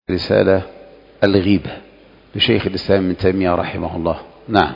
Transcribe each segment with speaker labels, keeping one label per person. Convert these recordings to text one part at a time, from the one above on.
Speaker 1: رسالة الغيبة لشيخ الإسلام ابن تيمية رحمه الله. نعم.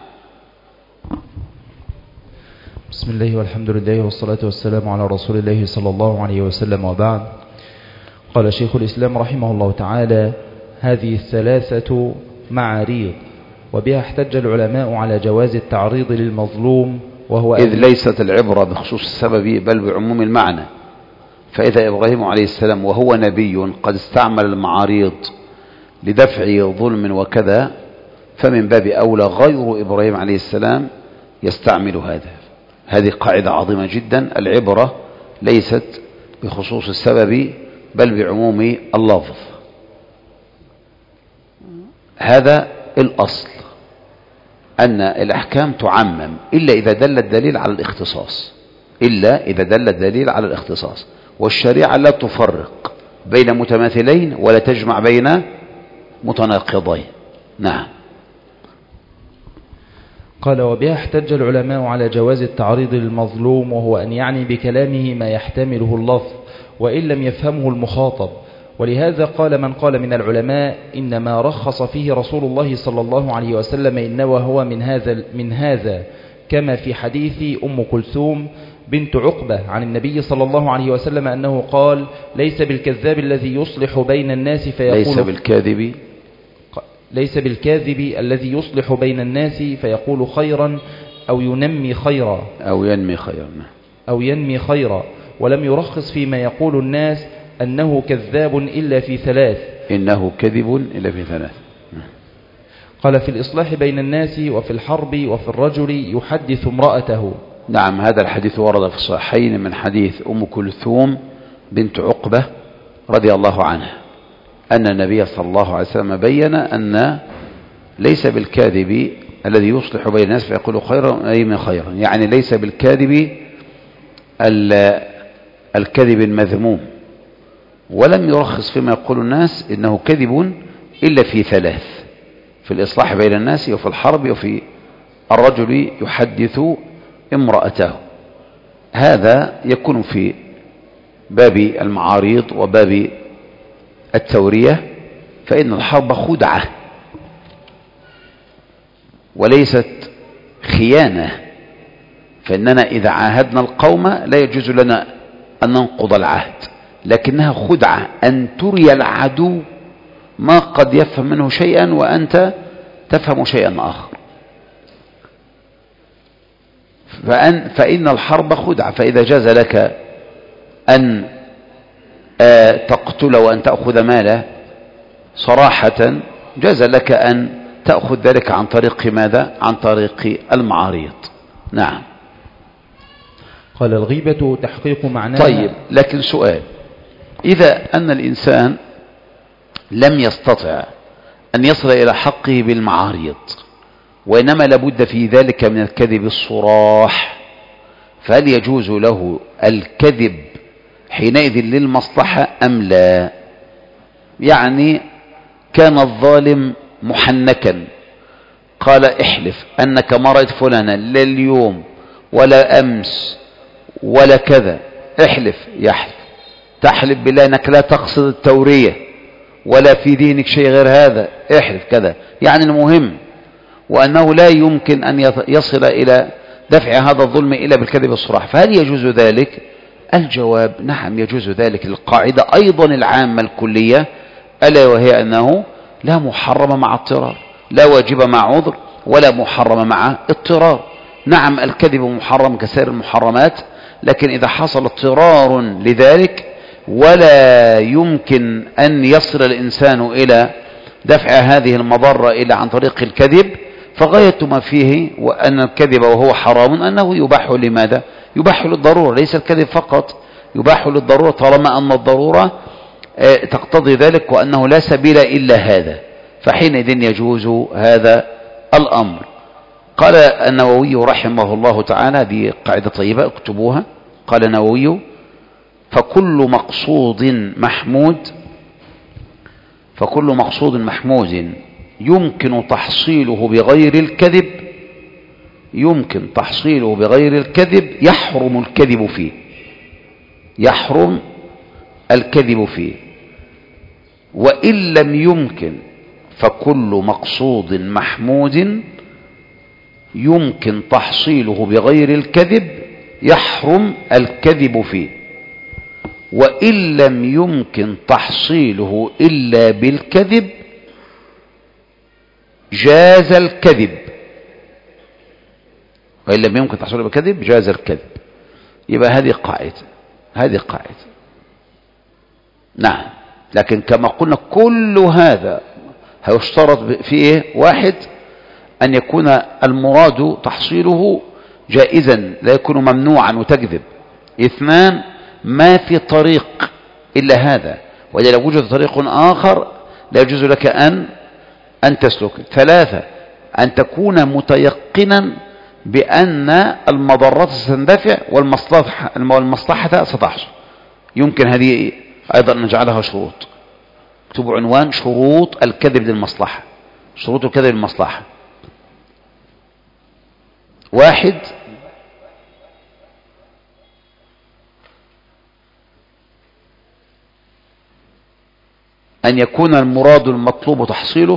Speaker 2: بسم الله والحمد لله والصلاة والسلام على رسول الله صلى الله عليه وسلم، وبعد. قال شيخ الإسلام رحمه الله تعالى: هذه الثلاثة معاريض، وبها احتج العلماء على جواز التعريض للمظلوم، وهو
Speaker 1: إذ ليست العبرة بخصوص السبب بل بعموم المعنى. فإذا إبراهيم عليه السلام وهو نبي قد استعمل المعاريض لدفع ظلم وكذا، فمن باب أولى غير إبراهيم عليه السلام يستعمل هذا. هذه قاعدة عظيمة جدا، العبرة ليست بخصوص السبب بل بعموم اللفظ. هذا الأصل، أن الأحكام تعمم إلا إذا دل الدليل على الاختصاص، إلا إذا دل الدليل على الاختصاص. والشريعة لا تفرق بين متماثلين ولا تجمع بين متناقضين. نعم.
Speaker 2: قال: وبها احتج العلماء على جواز التعريض للمظلوم، وهو أن يعني بكلامه ما يحتمله اللفظ وإن لم يفهمه المخاطب. ولهذا قال من قال من العلماء: إنما رخص فيه رسول الله صلى الله عليه وسلم إنما هو من هذا كما في حديث أم كلثوم بنت عقبة عن النبي صلى الله عليه وسلم أنه قال: ليس بالكذاب الذي يصلح بين الناس فيقول ليس بالكاذب الذي يصلح بين الناس فيقول خيرا أو ينمي خيرا أو ينمي خيرا، ولم يرخص فيما يقول الناس أنه كذاب إلا في ثلاث.
Speaker 1: إنه كذب إلا في ثلاث.
Speaker 2: قال: في الإصلاح بين الناس، وفي الحرب، وفي الرجل يحدث امرأته.
Speaker 1: نعم، هذا الحديث ورد في الصحيحين من حديث أم كلثوم بنت عقبة رضي الله عنها أن النبي صلى الله عليه وسلم بين أن ليس بالكاذب الذي يصلح بين الناس فيقول خيرا أي من خيرا، يعني ليس بالكاذب الكذب المذموم، ولم يرخص فيما يقول الناس إنه كذب إلا في ثلاث: في الإصلاح بين الناس، وفي الحرب، وفي الرجل يحدث امرأته. هذا يكون في باب المعاريض وباب التورية، فإن الحرب خدعة وليست خيانة، فإننا إذا عاهدنا القوم لا يجوز لنا أن ننقض العهد، لكنها خدعة أن تري العدو ما قد يفهم منه شيئا وأنت تفهم شيئا آخر. فإن الحرب خدعة، فإذا جاز لك أن تقتل وأن تأخذ ماله صراحة، جاز لك أن تأخذ ذلك عن طريق ماذا؟ عن طريق المعاريض. نعم.
Speaker 2: قال: الغيبة تحقيق معناها.
Speaker 1: طيب، لكن سؤال: إذا أن الإنسان لم يستطع أن يصل إلى حقه بالمعاريض، وإنما لابد في ذلك من الكذب الصراح، فهل يجوز له الكذب حينئذ للمصلحة أم لا؟ يعني كان الظالم محنكا، قال: احلف أنك ما رأيت فلانا لا اليوم ولا أمس ولا كذا، احلف. يحلف، تحلف بالله أنك لا تقصد التورية ولا في دينك شيء غير هذا، احلف كذا. يعني المهم وأنه لا يمكن أن يصل إلى دفع هذا الظلم إلا بالكذب الصراح، فهل يجوز ذلك؟ الجواب: نعم يجوز ذلك، القاعدة أيضا العامة الكلية، ألا وهي أنه لا محرم مع اضطرار، لا واجب مع عذر، ولا محرم مع اضطرار. نعم الكذب محرم كسائر المحرمات، لكن إذا حصل اضطرار لذلك ولا يمكن أن يصل الإنسان إلى دفع هذه المضرة إلا عن طريق الكذب، فغاية ما فيه وأن الكذب وهو حرام أنه يباح لماذا؟ يباح للضرورة، ليس الكذب فقط، يباح للضرورة طالما أن الضرورة تقتضي ذلك وأنه لا سبيل إلا هذا، فحينئذ يجوز هذا الأمر. قال النووي رحمه الله تعالى، هذه قاعدة طيبة اكتبوها، قال النووي: فكل مقصود محمود يمكن تحصيله بغير الكذب يحرم الكذب فيه. وإن لم يمكن فكل مقصود محمود يمكن تحصيله بغير الكذب يحرم الكذب فيه، وإن لم يمكن تحصيله إلا بالكذب جاز الكذب، وإن لم يمكن تحصيله بالكذب جاز الكذب. يبقى هذه قاعدة. نعم. لكن كما قلنا كل هذا هيشترط في ايه؟ واحد، أن يكون المراد تحصيله جائزا لا يكون ممنوعا وتكذب. اثنان، ما في طريق إلا هذا، وإذا لو وجد طريق آخر لا يجوز لك أن تسلك. ثلاثة، أن تكون متيقنا بأن المضرات ستندفع والمصلحة ستحصل. يمكن هذه أيضا نجعلها شروط. اكتبوا عنوان شروط الكذب للمصلحة. شروط الكذب للمصلحة: واحد، أن يكون المراد المطلوب تحصيله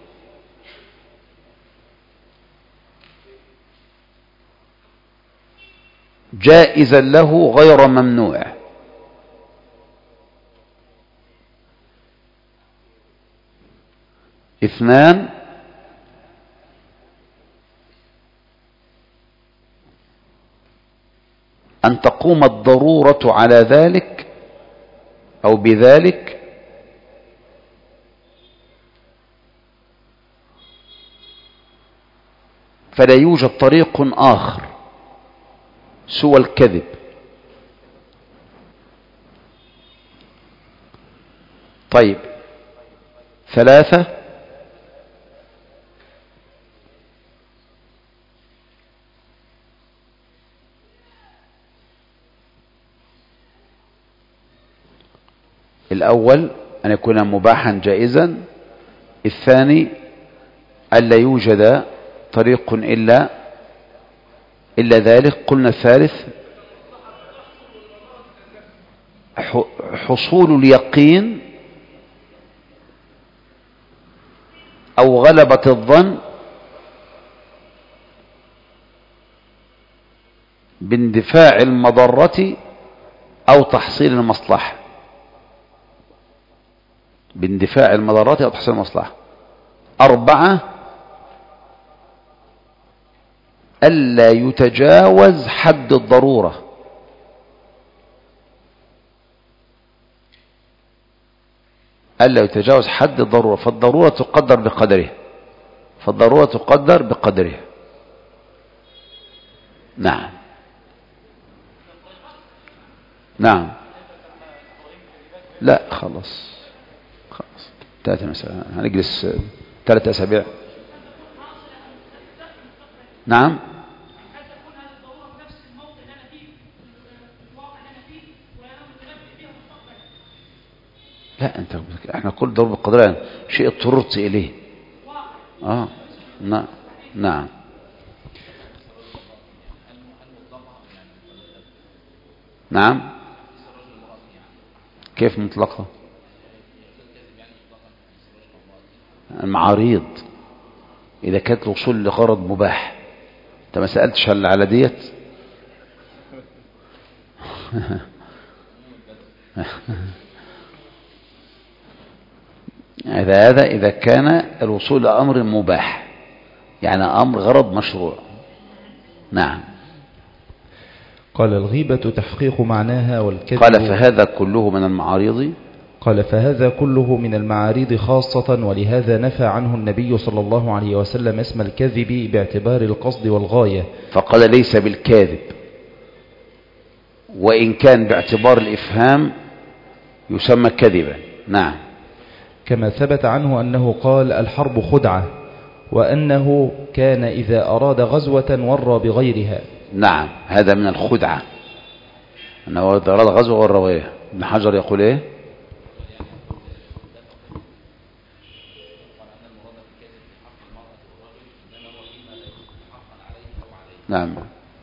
Speaker 1: جائزا له غير ممنوع. اثنان، أن تقوم الضرورة على ذلك أو بذلك فلا يوجد طريق آخر سوى الكذب. طيب. ثلاثة، الأول أن يكون مباحا جائزا. الثاني أن لا يوجد طريق إلا ذلك. قلنا الثالث حصول اليقين أو غلبة الظن باندفاع المضرة أو تحصيل المصلحة. باندفاع المضرات أو تحصيل المصلحة. أربعة، ألا يتجاوز حد الضرورة. ألا يتجاوز حد الضرورة، فالضرورة تقدر بقدرها. نعم. لا خلاص 3 مسألة، هنجلس 3 أسابيع. نعم. لا احنا كل ضرب القدران شيء اضطررت إليه. نعم. نعم. كيف مطلقة؟ المعاريض إذا كانت الوصول لغرض مباح. أنت ما سألتش هل على ديت؟ هذا إذا كان الوصول لأمر مباح، يعني أمر غرض مشروع. نعم.
Speaker 2: قال الغيبة تحقيق معناها والكذب.
Speaker 1: قال فهذا كله من المعارض.
Speaker 2: قال فهذا كله من المعارض خاصة، ولهذا نفى عنه النبي صلى الله عليه وسلم اسم الكذب باعتبار القصد والغاية،
Speaker 1: فقال ليس بالكاذب، وإن كان باعتبار الإفهام يسمى كذبا. نعم.
Speaker 2: كما ثبت عنه أنه قال الحرب خدعة، وأنه كان إذا أراد غزوة ورى بغيرها.
Speaker 1: نعم، هذا من الخدعة، أنه إذا أراد غزوة ورى بغيرها. ابن حجر يقول إيه؟ نعم.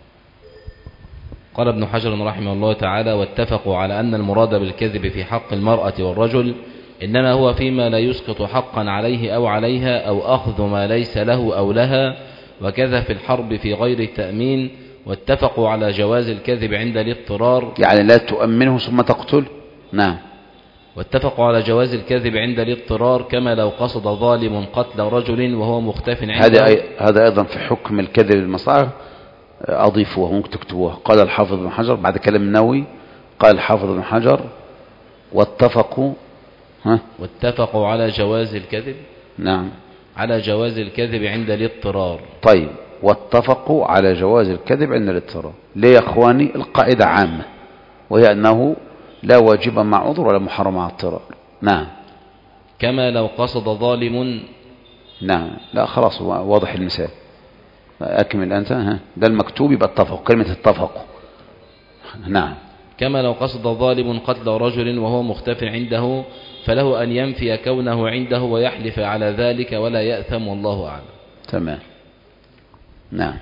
Speaker 3: قال ابن حجر رحمه الله تعالى: واتفقوا على أن المراد بالكذب في حق المرأة والرجل
Speaker 2: إنما هو فيما لا يسقط حقا عليه أو عليها أو أخذ ما ليس له أو لها، وكذا في الحرب في غير التأمين. واتفقوا على جواز الكذب عند الاضطرار،
Speaker 1: يعني لا تؤمنه ثم تقتل. نعم.
Speaker 2: واتفقوا على جواز الكذب عند الاضطرار كما لو قصد ظالم قتل رجل وهو مختف عنده.
Speaker 1: هذا أيضا في حكم الكذب المصلحة، أضيفوه ممكن تكتبوه. قال الحافظ بن حجر بعد كلام النووي، قال الحافظ بن حجر واتفقوا
Speaker 2: على جواز الكذب.
Speaker 1: نعم،
Speaker 2: على جواز الكذب عند الاضطرار.
Speaker 1: طيب، واتفقوا على جواز الكذب عند الاضطرار. ليه يا اخواني؟ القاعدة عامة، وهي أنه لا واجب مع عذر ولا محرم مع اضطرار. نعم.
Speaker 2: كما لو قصد ظالم.
Speaker 1: نعم، لا خلاص واضح المثال. أكمل أنت. ده المكتوب يبقى اتفقوا، كلمة اتفقوا. نعم.
Speaker 2: كما لو قصد ظالم قتل رجل وهو مختف عنده، فله أن ينفي كونه عنده ويحلف على ذلك ولا يأثم، والله أعلم.
Speaker 1: تمام. نعم.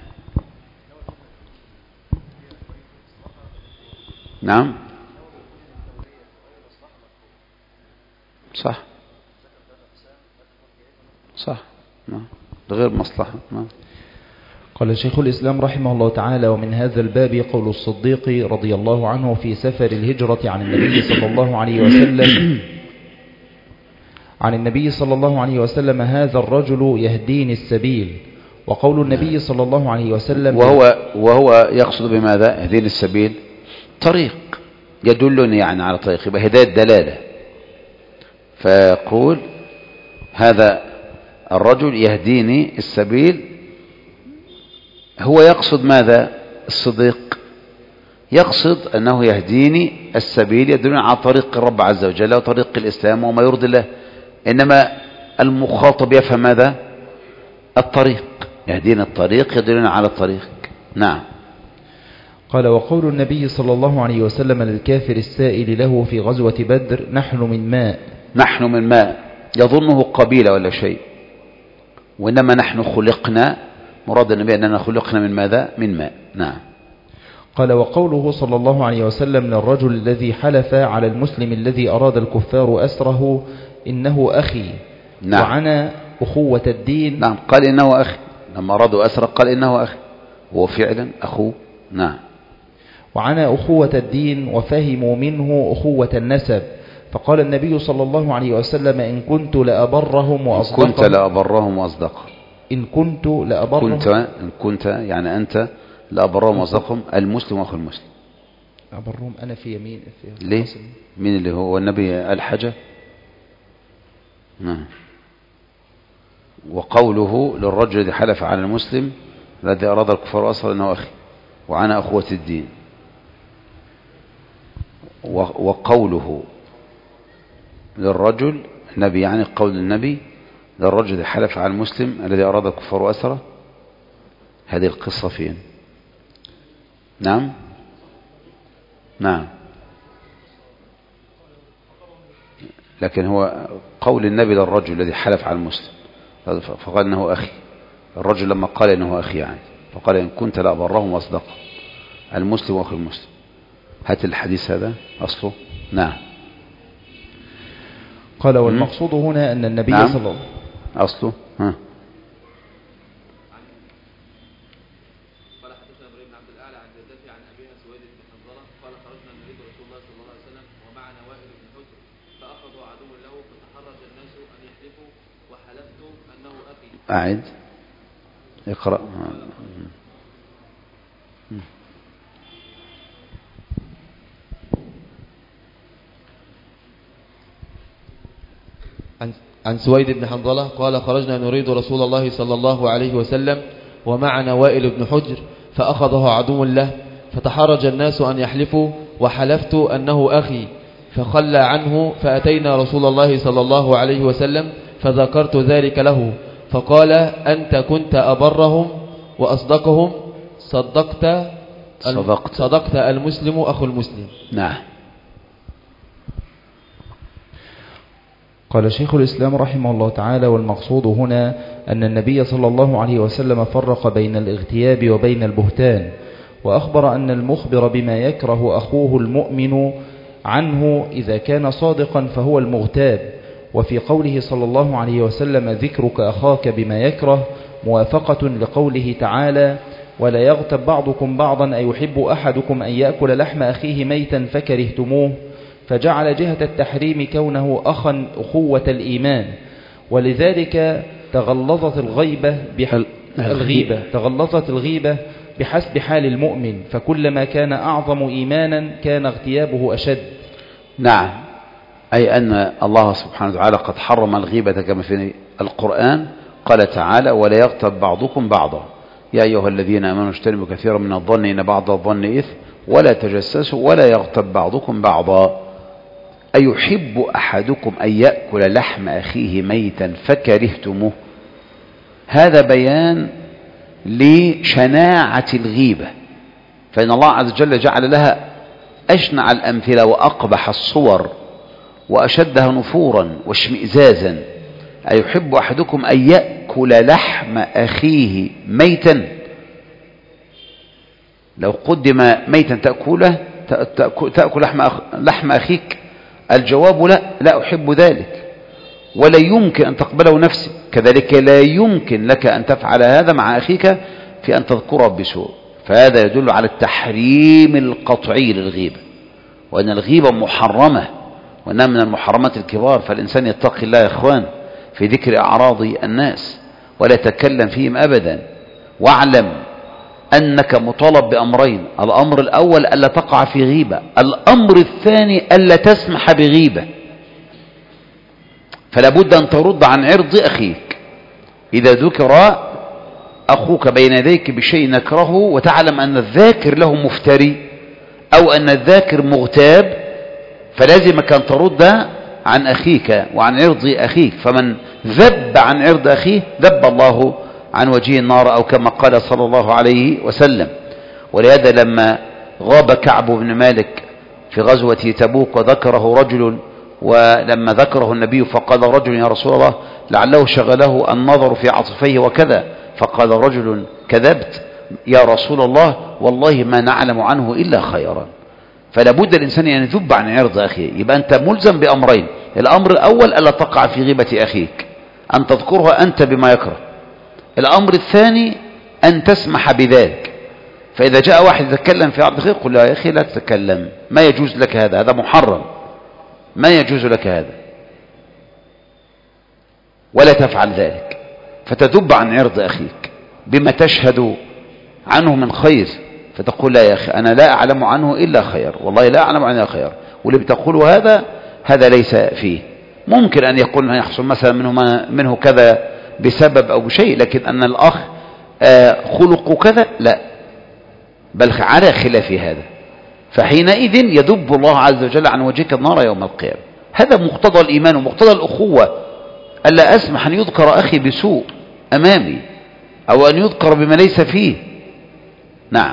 Speaker 1: نعم، صح صح. نعم، غير مصلحة. نعم.
Speaker 2: قال شيخ الإسلام رحمه الله تعالى: ومن هذا الباب قول الصديق رضي الله عنه في سفر الهجرة عن النبي صلى الله عليه وسلم هذا الرجل يهديني السبيل. وقول النبي صلى الله عليه وسلم
Speaker 1: وهو يقصد بماذا يهديني السبيل؟ طريق يدلني يعني على طريق، يبقى هداية دلالة. فيقول هذا الرجل يهديني السبيل، هو يقصد ماذا؟ الصديق يقصد أنه يهديني السبيل، يدلني على طريق الرب عز وجل وطريق الإسلام وما يرضي الله. إنما المخاطب يفهم ماذا؟ الطريق، يهدينا الطريق، يدلنا على الطريق. نعم.
Speaker 2: قال: وقول النبي صلى الله عليه وسلم للكافر السائل له في غزوة بدر: نحن من ماء.
Speaker 1: نحن من ماء، يظنه قبيلة ولا شيء، وإنما نحن خلقنا، مراد النبي أننا خلقنا من ماذا؟ من ماء. نعم.
Speaker 2: قال: وقوله صلى الله عليه وسلم للرجل الذي حلف على المسلم الذي أراد الكفار أسره: إنه أخي.
Speaker 1: نعم.
Speaker 2: وعنى أخوة الدين.
Speaker 1: نعم، قال إنه أخي، لما أرادوا أسره قال إنه أخي، هو فعلا أخوه. نعم.
Speaker 2: وعنى أخوة الدين وفهموا منه أخوة النسب، فقال النبي صلى الله عليه وسلم: إن كنت لأبرهم وأصدقهم. إن كنت
Speaker 1: يعني أنت لأبرهم وأصدقهم، المسلم أخو المسلم.
Speaker 2: أبرهم أنا في يمين
Speaker 1: ليه؟ مين اللي هو النبي الحجة؟ نعم. وقوله للرجل الذي حلف على المسلم الذي أراد الكفار أسره إنه أخي، وعنى أخوة الدين. وقوله للرجل النبي، يعني قول النبي للرجل الذي حلف على المسلم الذي أراد الكفار أسره، هذه القصة فين؟ نعم. نعم، لكن هو قول النبي للرجل الذي حلف على المسلم فقال إنه أخي. الرجل لما قال إنه أخي يعني، فقال إن كنت لأبرهم وأصدقهم، المسلم وأخي المسلم. هات الحديث هذا أصله. نعم.
Speaker 2: قال: والمقصود هنا أن النبي
Speaker 1: نعم.
Speaker 2: صلى الله عليه وسلم
Speaker 1: أصله
Speaker 3: قال: حدثنا ابراهيم بن عبد الاعلى عن جدته عن ابيها سويد بن حنظله قال: خرجنا نريد رسول الله صلى الله عليه وسلم ومعنا وائل بن حجر، فاخذوا عدو له، فتحرج الناس ان يحلفوا، وحلفت انه اخي.
Speaker 1: أعد اقرأ.
Speaker 3: عن سويد بن حنظلة قال: خرجنا نريد رسول الله صلى الله عليه وسلم ومعنا وائل بن حجر، فأخذه عدو له، فتحرج الناس أن يحلفوا، وحلفت أنه أخي، فخلى عنه، فأتينا رسول الله صلى الله عليه وسلم فذكرت ذلك له، فقال: أنت كنت أبرهم وأصدقهم، صدقت المسلم أخو المسلم.
Speaker 1: نعم.
Speaker 2: قال شيخ الإسلام رحمه الله تعالى: والمقصود هنا أن النبي صلى الله عليه وسلم فرق بين الاغتياب وبين البهتان، وأخبر أن المخبر بما يكره أخوه المؤمن عنه إذا كان صادقا فهو المغتاب، وفي قوله صلى الله عليه وسلم ذكرك أخاك بما يكره موافقة لقوله تعالى ولا يغتب بعضكم بعضا أيحب أحدكم أن يأكل لحم أخيه ميتا فكرهتموه، فجعل جهة التحريم كونه أخا أخوة الإيمان، ولذلك تغلظت الغيبة بحسب حال المؤمن، فكلما كان أعظم إيمانا كان اغتيابه أشد.
Speaker 1: نعم، أي أن الله سبحانه وتعالى قد حرم الغيبة كما في القرآن، قال تعالى ولا يغتب بعضكم بعضا يا أيها الذين آمنوا اجتنبوا كثيرا من الظن إن بعض الظن إثم ولا تجسسوا ولا يغتب بعضكم بعضا أيحب أحدكم أن يأكل لحم أخيه ميتا فكرهتموه. هذا بيان لشناعة الغيبة، فإن الله عز وجل جعل لها أشنع الأمثلة وأقبح الصور وأشدها نفورا واشمئزازا. أيحب أحدكم أن يأكل لحم أخيه ميتا، لو قدم ميتا تأكل لحم أخيك، الجواب لا أحب ذلك ولا يمكن أن تقبله نفسي، كذلك لا يمكن لك أن تفعل هذا مع أخيك في أن تذكره بسوء. فهذا يدل على التحريم القطعي للغيبة، وأن الغيبة محرمة وأنها من المحرمات الكبار. فالإنسان يتقي الله يا إخوان في ذكر أعراض الناس ولا يتكلم فيهم أبدا، واعلم أنك مطالب بأمرين: الأمر الأول ألا تقع في غيبة، الأمر الثاني ألا تسمح بغيبة. فلا بد أن ترد عن عرض أخيك إذا ذكر أخوك بين يديك بشيء نكرهه وتعلم أن الذاكر له مفتري أو أن الذاكر مغتاب، فلازمك أن ترد عن أخيك وعن عرض أخيك. فمن ذب عن عرض أخيه ذب الله عن وجهه النار، أو كما قال صلى الله عليه وسلم. ولهذا لما غاب كعب بن مالك في غزوة تبوك وذكره رجل، ولما ذكره النبي فقال رجل يا رسول الله لعله شغله النظر في عطفيه وكذا، فقال رجل كذبت يا رسول الله والله ما نعلم عنه إلا خيرا. فلا بد الإنسان أن يذب عن عرض أخيه. يبقى أنت ملزم بأمرين: الأمر الأول ألا تقع في غيبة أخيك، أن تذكره أنت بما يكره. الأمر الثاني أن تسمح بذلك. فإذا جاء واحد يتكلم في عرض أخيه قل له يا أخي لا تتكلم، ما يجوز لك هذا، هذا محرم، ما يجوز لك هذا، ولا تفعل ذلك. فتذب عن عرض أخيك بما تشهد عنه من خير، فتقول لا يا أخي أنا لا أعلم عنه إلا خير، والله لا أعلم عنه إلا خير، واللي بتقوله هذا ليس فيه. ممكن أن يقول يحصل مثلا منه كذا بسبب أو بشيء، لكن أن الأخ خلق كذا لا، بل على خلاف هذا، فحينئذ يذب الله عز وجل عن وجهك النار يوم القيامة. هذا مقتضى الإيمان ومقتضى الأخوة، ألا أسمح أن يذكر أخي بسوء أمامي أو أن يذكر بما ليس فيه. نعم.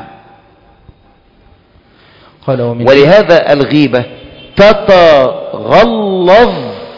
Speaker 1: ولهذا الغيبة تتغلظ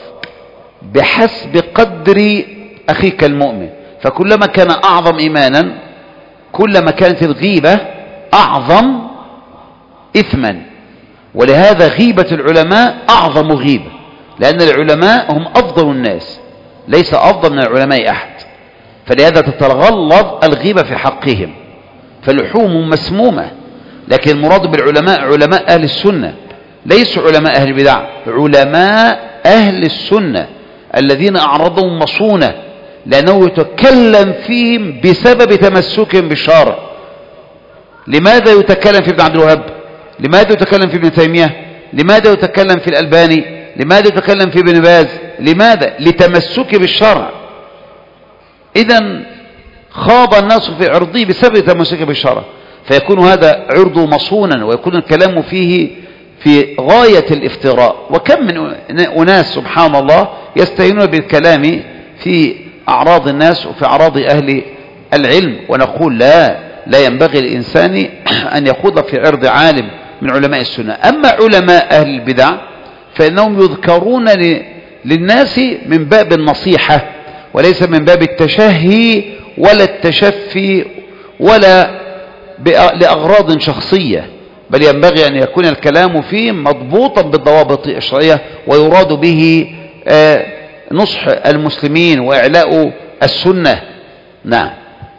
Speaker 1: بحسب قدر أخيك المؤمن، فكلما كان أعظم إيمانا كلما كانت الغيبة أعظم إثما. ولهذا غيبة العلماء أعظم غيبة، لأن العلماء هم أفضل الناس، ليس أفضل من العلماء أحد. فلهذا تتغلظ الغيبة في حقهم، فاللحوم مسمومة. لكن المراد بالعلماء علماء أهل السنة، ليسوا علماء أهل البدع، علماء أهل السنة الذين أعراضهم مصونة، لأنه يتكلم فيهم بسبب تمسكهم بالشرع. لماذا يتكلم في ابن عبد الوهاب؟ لماذا يتكلم في ابن تيمية؟ لماذا يتكلم في الألباني؟ لماذا يتكلم في ابن باز؟ لماذا؟ لتمسك بالشرع. إذن خاض الناس في عرضه بسبب تمسك بالشرع، فيكون هذا عرضه مصونا ويكون الكلام فيه في غاية الافتراء. وكم من أناس سبحان الله يستهينون بالكلام في أعراض الناس وفي أعراض أهل العلم، ونقول لا ينبغي الإنسان أن يخوض في عرض عالم من علماء السنة. أما علماء أهل البدع فإنهم يذكرون للناس من باب النصيحة، وليس من باب التشهي ولا التشفي ولا لأغراض شخصية، بل ينبغي أن يكون الكلام فيه مضبوطا بالضوابط الشرعية، ويراد به نصح المسلمين وإعلاء السنة. نعم.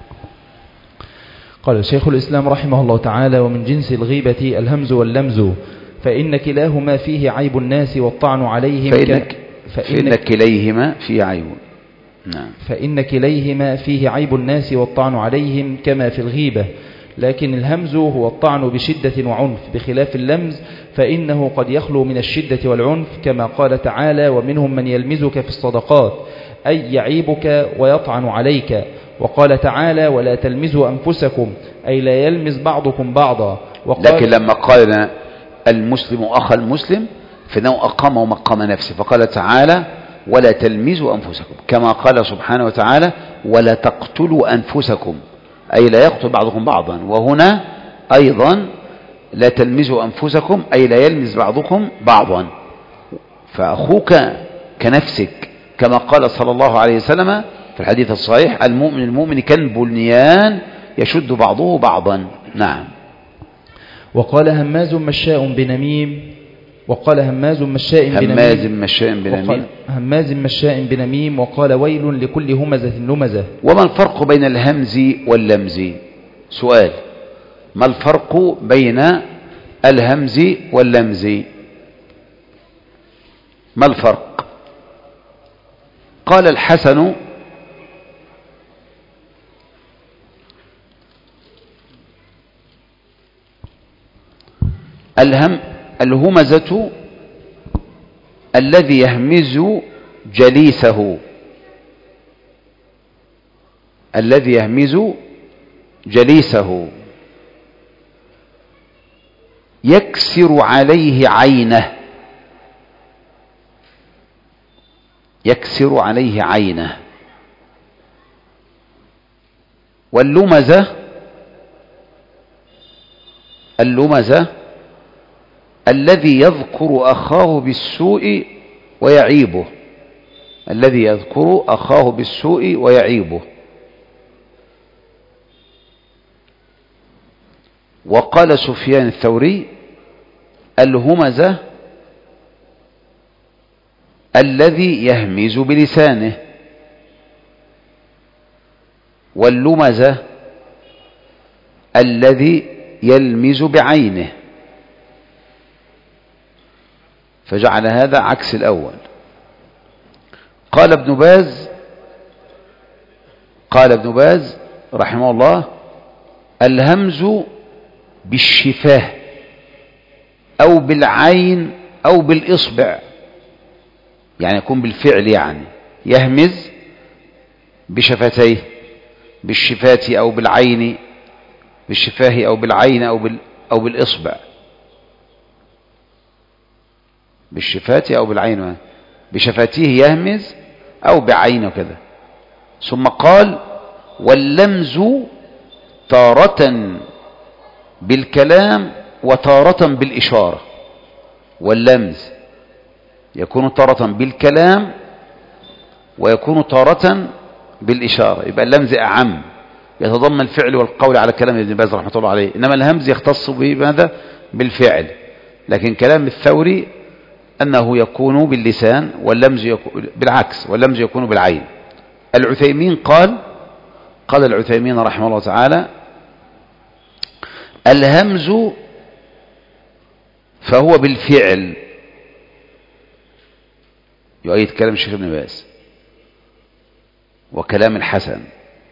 Speaker 2: قال شيخ الإسلام رحمه الله تعالى: ومن جنس الغيبة الهمز واللمز، فإن كلاهما فيه عيب الناس والطعن عليهم
Speaker 1: فإن كليهما فيه عيب. نعم.
Speaker 2: فإن كليهما فيه عيب الناس والطعن عليهم كما في الغيبة، لكن الهمز هو الطعن بشدة وعنف، بخلاف اللمز فإنه قد يخلو من الشدة والعنف، كما قال تعالى: ومنهم من يلمزك في الصدقات، أي يعيبك ويطعن عليك. وقال تعالى: ولا تلمزوا أنفسكم، أي لا يلمز بعضكم بعضا.
Speaker 1: لكن لما قال المسلم أخا المسلم فإنه أقامه مقام نفسه، فقال تعالى: ولا تلمزوا أنفسكم، كما قال سبحانه وتعالى: ولا تقتلوا أنفسكم، أي لا يقتل بعضكم بعضا. وهنا أيضا لا تلمزوا أنفسكم، أي لا يلمز بعضكم بعضا، فأخوك كنفسك، كما قال صلى الله عليه وسلم في الحديث الصحيح: المؤمن كالبنيان يشد بعضه بعضا. نعم.
Speaker 2: وقال هماز مشاء بنميم وقال ويل لكل همزة لمزة.
Speaker 1: وما الفرق بين الهمز واللمز؟ سؤال: ما الفرق بين الهمز واللمز؟ ما الفرق؟ قال الحسن: الهمزة الذي يهمز جليسه يكسر عليه عينه. واللمزة الذي يذكر أخاه بالسوء ويعيبه. وقال سفيان الثوري: الهمزة الذي يهمز بلسانه، واللمزة الذي يلمز بعينه، فجعل هذا عكس الأول. قال ابن باز رحمه الله: الهمز بالشفاه أو بالعين أو بالإصبع، يعني يكون بالفعل، يعني يهمز بشفتيه، بالشفاه أو بالعين، بالشفاه أو بالعين أو بالإصبع، بالشفاه أو بالعين، بشفتيه يهمز أو بعينه كذا. ثم قال: واللمز تارة بالكلام وتارة بالإشارة. واللمز يكون تارة بالكلام ويكون تارة بالإشارة، يبقى اللمز أعم، يتضمن الفعل والقول على كلام ابن باز رحمة الله عليه، إنما الهمز يختص بماذا؟ بالفعل. لكن كلام الثوري أنه يكون باللسان، واللمز بالعكس، واللمز يكون بالعين. العثيمين قال العثيمين رحمه الله تعالى: الهمز فهو بالفعل، يؤيد كلام الشيخ ابن باز وكلام الحسن.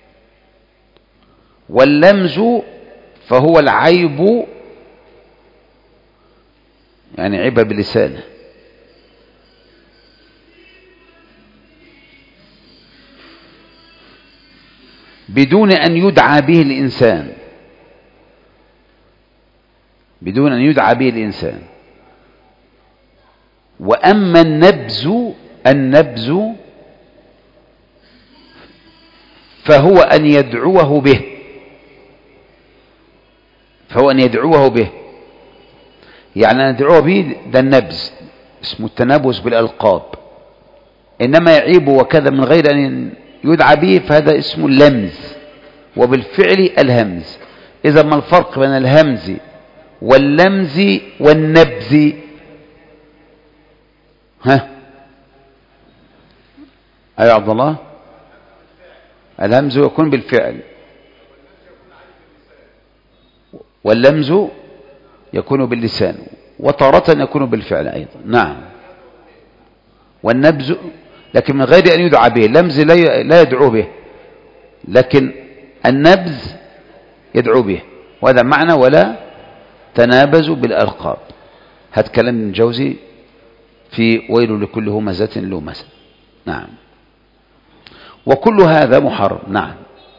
Speaker 1: واللمز فهو العيب، يعني عيب بلسانه، بدون أن يدعى به الإنسان. وأما النبز فهو أن يدعوه به، يعني أن يدعوه به، ده النبز اسمه التنابز بالألقاب. إنما يعيب وكذا من غير أن يدعى به فهذا اسمه اللمز، وبالفعل الهمز. إذا ما الفرق بين الهمز واللمز والنبز؟ أي عبد الله؟ الهمز يكون بالفعل، واللمز يكون باللسان، وتارة يكون بالفعل أيضا. نعم. والنبز لكن من غير أن يدعى به. اللمز لا يدعو به، لكن النبز يدعو به، وهذا معنى ولا تنابزوا بالألقاب. هذا كلام ابن الجوزي في ويل لكل همزة لمزة. نعم. وكل هذا محرم. نعم.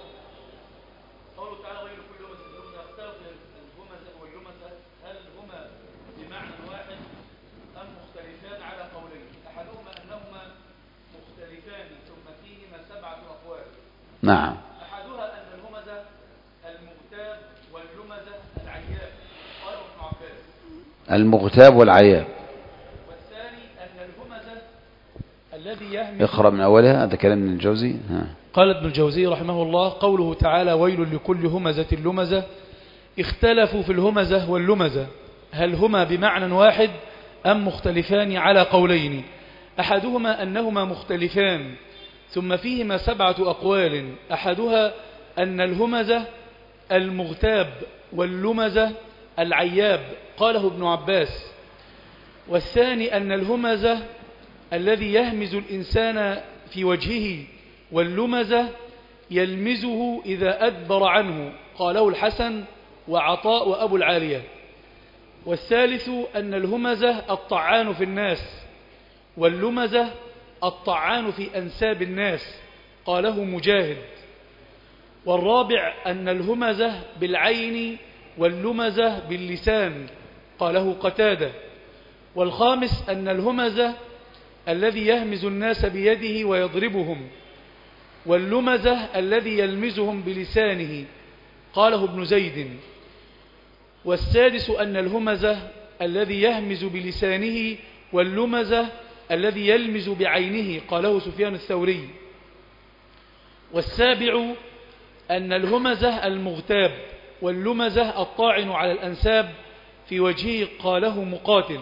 Speaker 1: نعم.
Speaker 4: أحدها أن الهمزة المغتاب واللمزة العياب، قال ابن عباس.
Speaker 1: المغتاب والعياب.
Speaker 4: والثاني أن الهمزة الذي يهمز.
Speaker 1: اقرأ من أولها. هذا كلام ابن الجوزي.
Speaker 4: قال ابن الجوزي رحمه الله: قوله تعالى ويل لكل همزة لمزة، اختلفوا في الهمزة واللمزة، هل هما بمعنى واحد أم مختلفان على قولين. أحدهما أنهما مختلفان ثم فيهما 7 أقوال، أحدها أن الهمزة المغتاب واللمزة العياب، قاله ابن عباس. والثاني أن الهمزة الذي يهمز الإنسان في وجهه، واللمزة يلمزه إذا أدبر عنه، قاله الحسن وعطاء وأبو العالية. والثالث أن الهمزة الطعان في الناس، واللمزة الطعان في أنساب الناس، قاله مجاهد. والرابع أن الهمزة بالعين واللمزة باللسان، قاله قتادة. والخامس أن الهمزة الذي يهمز الناس بيده ويضربهم، واللمزة الذي يلمزهم بلسانه، قاله ابن زيد. والسادس أن الهمزة الذي يهمز بلسانه، واللمزة الذي يلمز بعينه، قاله سفيان الثوري. والسابع أن الهمزة المغتاب واللمزة الطاعن على الأنساب في وجهه، قاله مقاتل.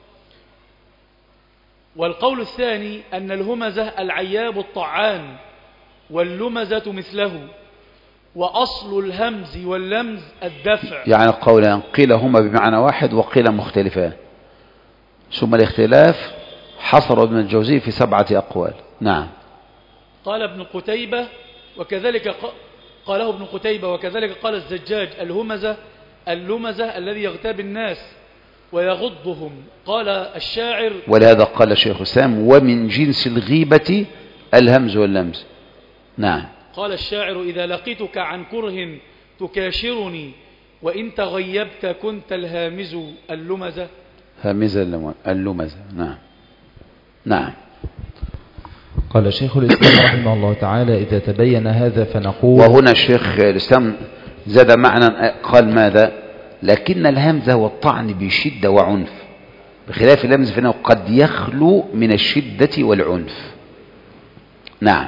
Speaker 4: والقول الثاني أن الهمزة العياب الطعان واللمزة مثله، وأصل الهمز واللمز الدفع.
Speaker 1: يعني قولان، قيل هما بمعنى واحد وقيل مختلفان، ثم الاختلاف حصر ابن الجوزي في 7 أقوال. نعم.
Speaker 4: قال ابن قتيبة وكذلك قاله ابن قتيبة، وكذلك قال الزجاج الهمزة اللمزة الذي يغتاب الناس ويغضهم. قال الشاعر،
Speaker 1: ولهذا قال شيخ الإسلام ومن جنس الغيبة الهمز واللمز. نعم.
Speaker 4: قال الشاعر إذا لقيتك عن كره تكاشرني، وإن تغيبت كنت الهامز اللمزة.
Speaker 1: هامز اللمزة. نعم. نعم.
Speaker 2: قال شيخ الإسلام رحمه الله تعالى إذا تبين هذا فنقول.
Speaker 1: وهنا الشيخ الإسلام زاد معنى، قال ماذا؟ لكن الهمز هو الطعن بشدة وعنف، بخلاف اللمز فإنه قد يخلو من الشدة والعنف. نعم.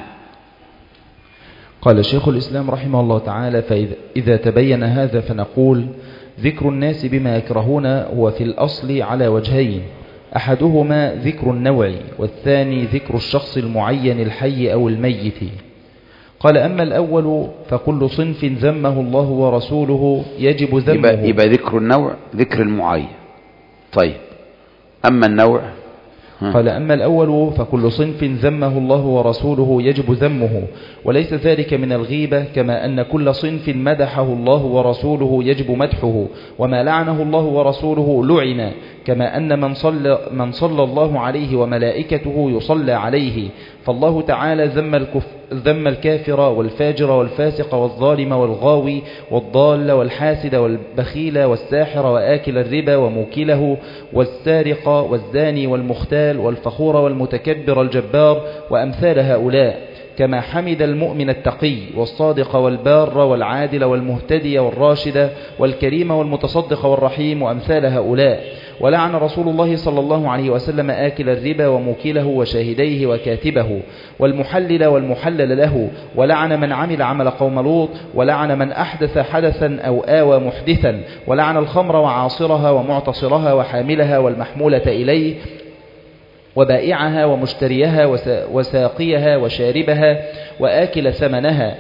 Speaker 2: قال شيخ الإسلام رحمه الله تعالى فإذا تبين هذا فنقول ذكر الناس بما يكرهون هو في الأصل على وجهين، أحدهما ذكر النوع، والثاني ذكر الشخص المعين الحي أو الميت. قال أما الأول فكل صنف ذمه الله ورسوله يجب ذمه.
Speaker 1: يبقى ذكر النوع ذكر المعين. طيب أما النوع
Speaker 2: قال أما الأول فكل صنف ذمه الله ورسوله يجب ذمه، وليس ذلك من الغيبة، كما أن كل صنف مدحه الله ورسوله يجب مدحه، وما لعنه الله ورسوله لعن، كما أن من صلى الله عليه وملائكته يصلى عليه. فالله تعالى ذم الكافر والفاجر والفاسق والظالم والغاوي والضال والحاسد والبخيل والساحر وآكل الربا وموكله والسارق والزاني والمختال والفخور والمتكبر الجبار وأمثال هؤلاء، كما حمد المؤمن التقي والصادق والبار والعادل والمهتدي والراشد والكريم والمتصدق والرحيم وأمثال هؤلاء. ولعن رسول الله صلى الله عليه وسلم آكل الربا وموكله وشاهديه وكاتبه والمحلل والمحلل له، ولعن من عمل عمل قوم لوط، ولعن من أحدث حدثا أو آوى محدثا، ولعن الخمر وعاصرها ومعتصرها وحاملها والمحمولة إليه وبائعها ومشتريها وساقيها وشاربها وآكل ثمنها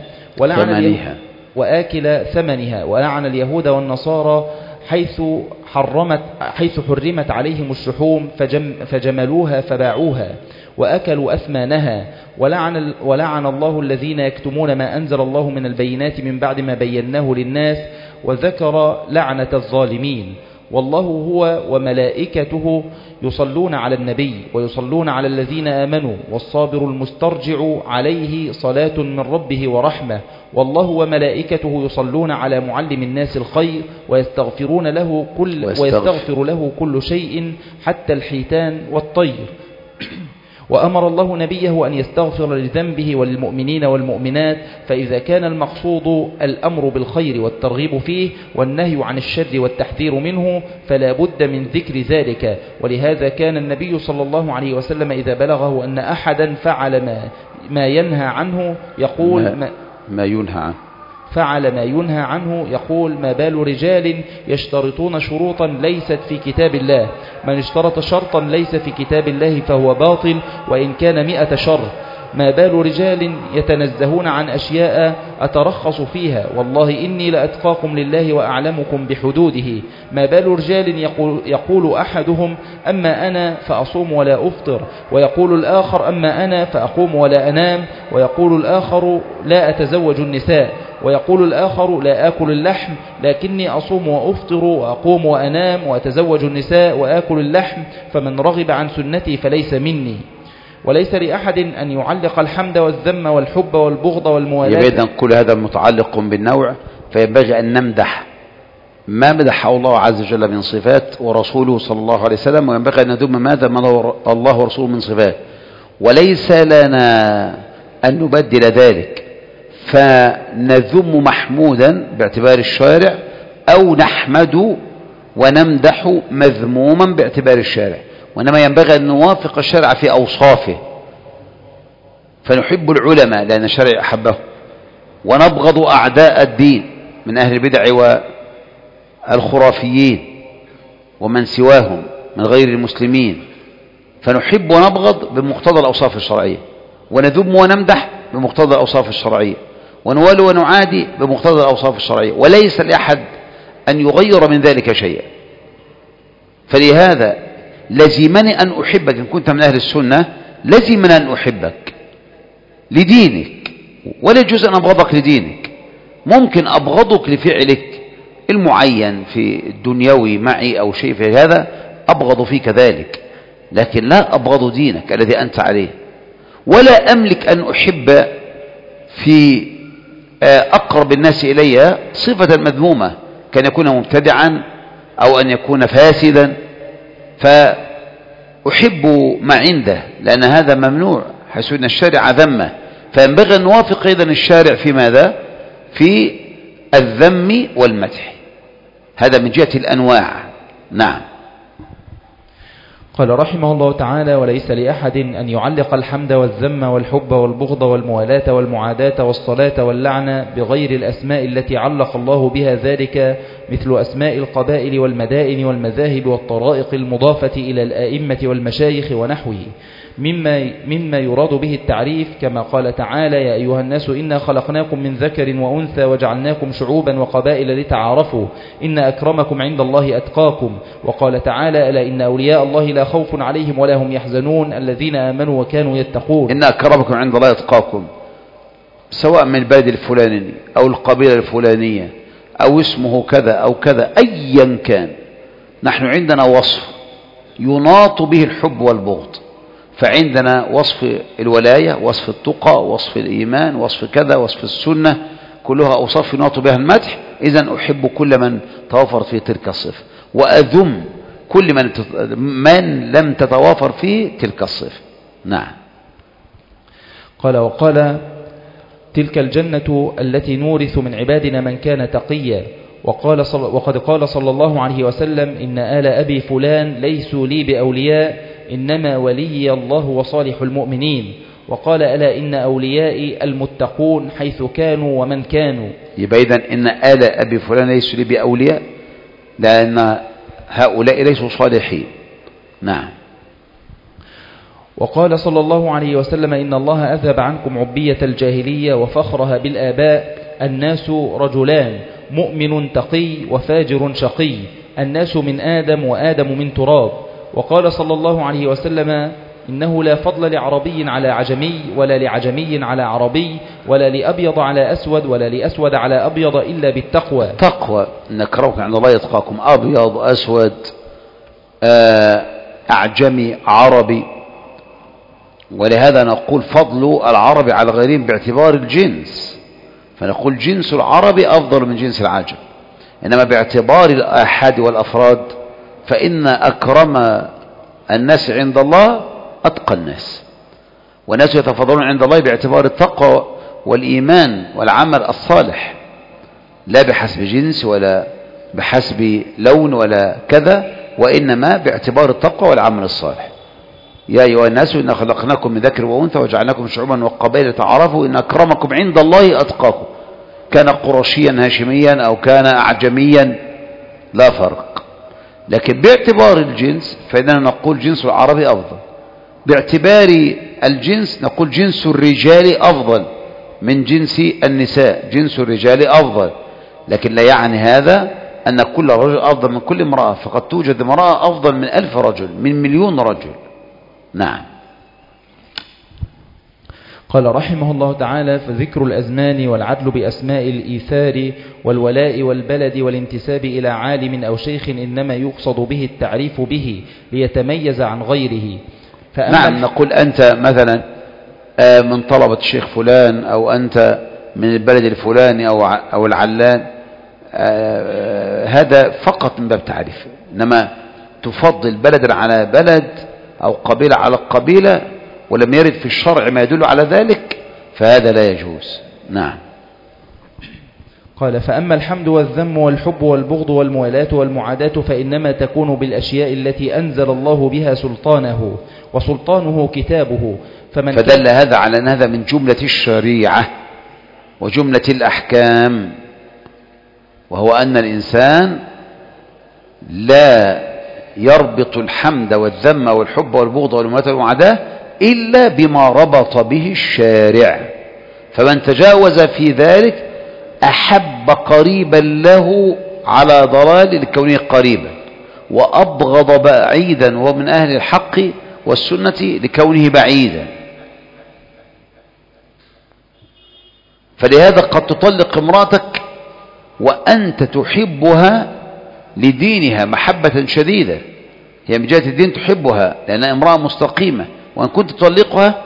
Speaker 2: وآكل ثمنها. ولعن اليهود والنصارى حيث حرمت عليهم الشحوم فجملوها فباعوها وأكلوا أثمانها. ولعن الله الذين يكتمون ما أنزل الله من البينات من بعد ما بيناه للناس، وذكر لعنة الظالمين. والله هو وملائكته يصلون على النبي ويصلون على الذين آمنوا، والصابر المسترجع عليه صلاة من ربه ورحمة. والله وملائكته يصلون على معلم الناس الخير ويستغفر له كل شيء حتى الحيتان والطير. وأمر الله نبيه أن يستغفر لذنبه وللمؤمنين والمؤمنات. فإذا كان المقصود الأمر بالخير والترغيب فيه والنهي عن الشر والتحذير منه فلا بد من ذكر ذلك. ولهذا كان النبي صلى الله عليه وسلم إذا بلغه أن أحدا فعل ما ينهى عنه يقول فعل ما ينهى عنه يقول: ما بال رجال يشترطون شروطا ليست في كتاب الله؟ من اشترط شرطا ليس في كتاب الله فهو باطل وإن كان 100 شرط. ما بال رجال يتنزهون عن أشياء أترخص فيها؟ والله إني لأتقاكم لله وأعلمكم بحدوده. ما بال رجال يقول أحدهم: أما أنا فأصوم ولا أفطر، ويقول الآخر: أما أنا فأقوم ولا أنام، ويقول الآخر: لا أتزوج النساء، ويقول الآخر: لا آكل اللحم، لكني أصوم وأفطر وأقوم وأنام وأتزوج النساء وآكل اللحم، فمن رغب عن سنتي فليس مني. وليس لأحد أن يعلق الحمد والذم والحب والبغض والموالاة.
Speaker 1: يبقى كل هذا متعلق بالنوع، فينبغي أن نمدح ما مدحه الله عز وجل من صفات ورسوله صلى الله عليه وسلم، وينبغي أن نذم ماذا مدح الله ورسوله من صفات، وليس لنا أن نبدل ذلك فنذم محمودا باعتبار الشارع أو نحمد ونمدح مذموما باعتبار الشارع، وإنما ينبغي أن نوافق الشرع في أوصافه. فنحب العلماء لأن الشرع أحبه، ونبغض أعداء الدين من أهل البدع والخرافيين ومن سواهم من غير المسلمين، فنحب ونبغض بمقتضى الأوصاف الشرعية، ونذم ونمدح بمقتضى الأوصاف الشرعية، ونوالي ونعادي بمقتضى الأوصاف الشرعية، وليس لأحد أن يغير من ذلك شيئا. فلهذا لزمني أن أحبك إن كنت من أهل السنة، لزمني أن أحبك لدينك، ولا يجوز أن أبغضك لدينك. ممكن أبغضك لفعلك المعين في الدنيوي معي أو شيء في هذا، أبغض فيك ذلك، لكن لا أبغض دينك الذي أنت عليه. ولا أملك أن أحب في أقرب الناس إلي صفة مذمومة، كان يكون مبتدعا أو أن يكون فاسدا، فأحب ما عنده، لأن هذا ممنوع حيث أن الشارع ذمه. فينبغي أن نوافق أيضا الشارع في ماذا؟ في الذم والمدح. هذا من جهة الأنواع. نعم.
Speaker 2: قال رحمه الله تعالى: وليس لأحد أن يعلق الحمد والذم والحب والبغض والموالاة والمعاداة والصلاة واللعنة بغير الأسماء التي علق الله بها ذلك، مثل أسماء القبائل والمدائن والمذاهب والطرائق المضافة إلى الآئمة والمشايخ ونحوه، مما يراد به التعريف، كما قال تعالى: يا أيها الناس إنا خلقناكم من ذكر وأنثى وجعلناكم شعوبا وقبائل لتعارفوا إن أكرمكم عند الله أتقاكم. وقال تعالى: ألا إن أولياء الله لا خوف عليهم ولا هم يحزنون الذين آمنوا وكانوا يتقون.
Speaker 1: إن أكرمكم عند الله أتقاكم، سواء من البلد الفلاني أو القبيلة الفلانية أو اسمه كذا أو كذا، أيا كان، نحن عندنا وصف يناط به الحب والبغض. فعندنا وصف الولاية، وصف التقى، وصف الإيمان، وصف كذا، وصف السنة، كلها أوصاف يناط بها المدح. إذن أحب كل من توافرت فيه تلك الصفة، وأذم كل من لم تتوافر فيه تلك الصفة. نعم.
Speaker 2: قال: وقال: تلك الجنة التي نورث من عبادنا من كان تقيا. وقد قال صلى الله عليه وسلم: إن آل أبي فلان ليسوا لي بأولياء، إنما ولي الله وصالح المؤمنين. وقال: ألا إن أوليائي المتقون حيث كانوا ومن كانوا.
Speaker 1: يبقى إذن إن آل أبي فلان ليسوا لي بأولياء، لأن هؤلاء ليسوا صالحين. نعم.
Speaker 2: وقال صلى الله عليه وسلم إن الله أذهب عنكم عبية الجاهلية وفخرها بالآباء. الناس رجلان، مؤمن تقي وفاجر شقي، الناس من آدم وآدم من تراب. وقال صلى الله عليه وسلم إنه لا فضل لعربي على عجمي، ولا لعجمي على عربي، ولا لأبيض على أسود، ولا لأسود على أبيض إلا بالتقوى.
Speaker 1: تقوى، إن أكرمكم عند الله يتقاكم. أبيض، أسود، أعجمي، عربي. ولهذا نقول فضل العربي على غيرهم باعتبار الجنس، فنقول جنس العربي أفضل من جنس العجم. إنما باعتبار الآحاد والأفراد فإن أكرم الناس عند الله أتقى الناس، والناس يتفضلون عند الله باعتبار التقوى والإيمان والعمل الصالح، لا بحسب جنس ولا بحسب لون ولا كذا، وإنما باعتبار التقوى والعمل الصالح. يا أيها الناس إنا خلقناكم من ذكر وأنثى وجعلناكم شعوبا وقبائل تعارفوا إن أكرمكم عند الله أتقاكم. كان قرشيا هاشميا أو كان أعجميا لا فرق. لكن باعتبار الجنس فإننا نقول جنس العربي أفضل، باعتبار الجنس نقول جنس الرجال أفضل من جنس النساء، جنس الرجال أفضل. لكن لا يعني هذا أن كل رجل أفضل من كل امرأة، فقد توجد امرأة أفضل من 1000 رجل، من 1,000,000 رجل. نعم.
Speaker 2: قال رحمه الله تعالى: فذكر الأزمان والعدل بأسماء الإيثار والولاء والبلد والانتساب إلى عالم أو شيخ إنما يقصد به التعريف به ليتميز عن غيره.
Speaker 1: نعم، نقول أنت مثلا من طلبة الشيخ فلان، أو أنت من البلد الفلاني أو العلان، هذا فقط من باب تعريف. إنما تفضل بلد على بلد أو قبيلة على قبيلة ولم يرد في الشرع ما يدل على ذلك فهذا لا يجوز. نعم.
Speaker 2: قال: فأما الحمد والذم والحب والبغض والموالاة والمعاداة فإنما تكون بالأشياء التي أنزل الله بها سلطانه، وسلطانه كتابه.
Speaker 1: فدل هذا على أن هذا من جملة الشريعة وجملة الأحكام، وهو أن الإنسان لا يربط الحمد والذم والحب والبغض والموالاة والمعاداة إلا بما ربط به الشارع. فمن تجاوز في ذلك أحب قريبا له على ضلال لكونه قريبا، وأبغض بعيدا ومن أهل الحق والسنة لكونه بعيدا. فلهذا قد تطلق امرأتك وأنت تحبها لدينها محبة شديدة، هي من جهة الدين تحبها لأنها امرأة مستقيمة، وأن كنت تطلقها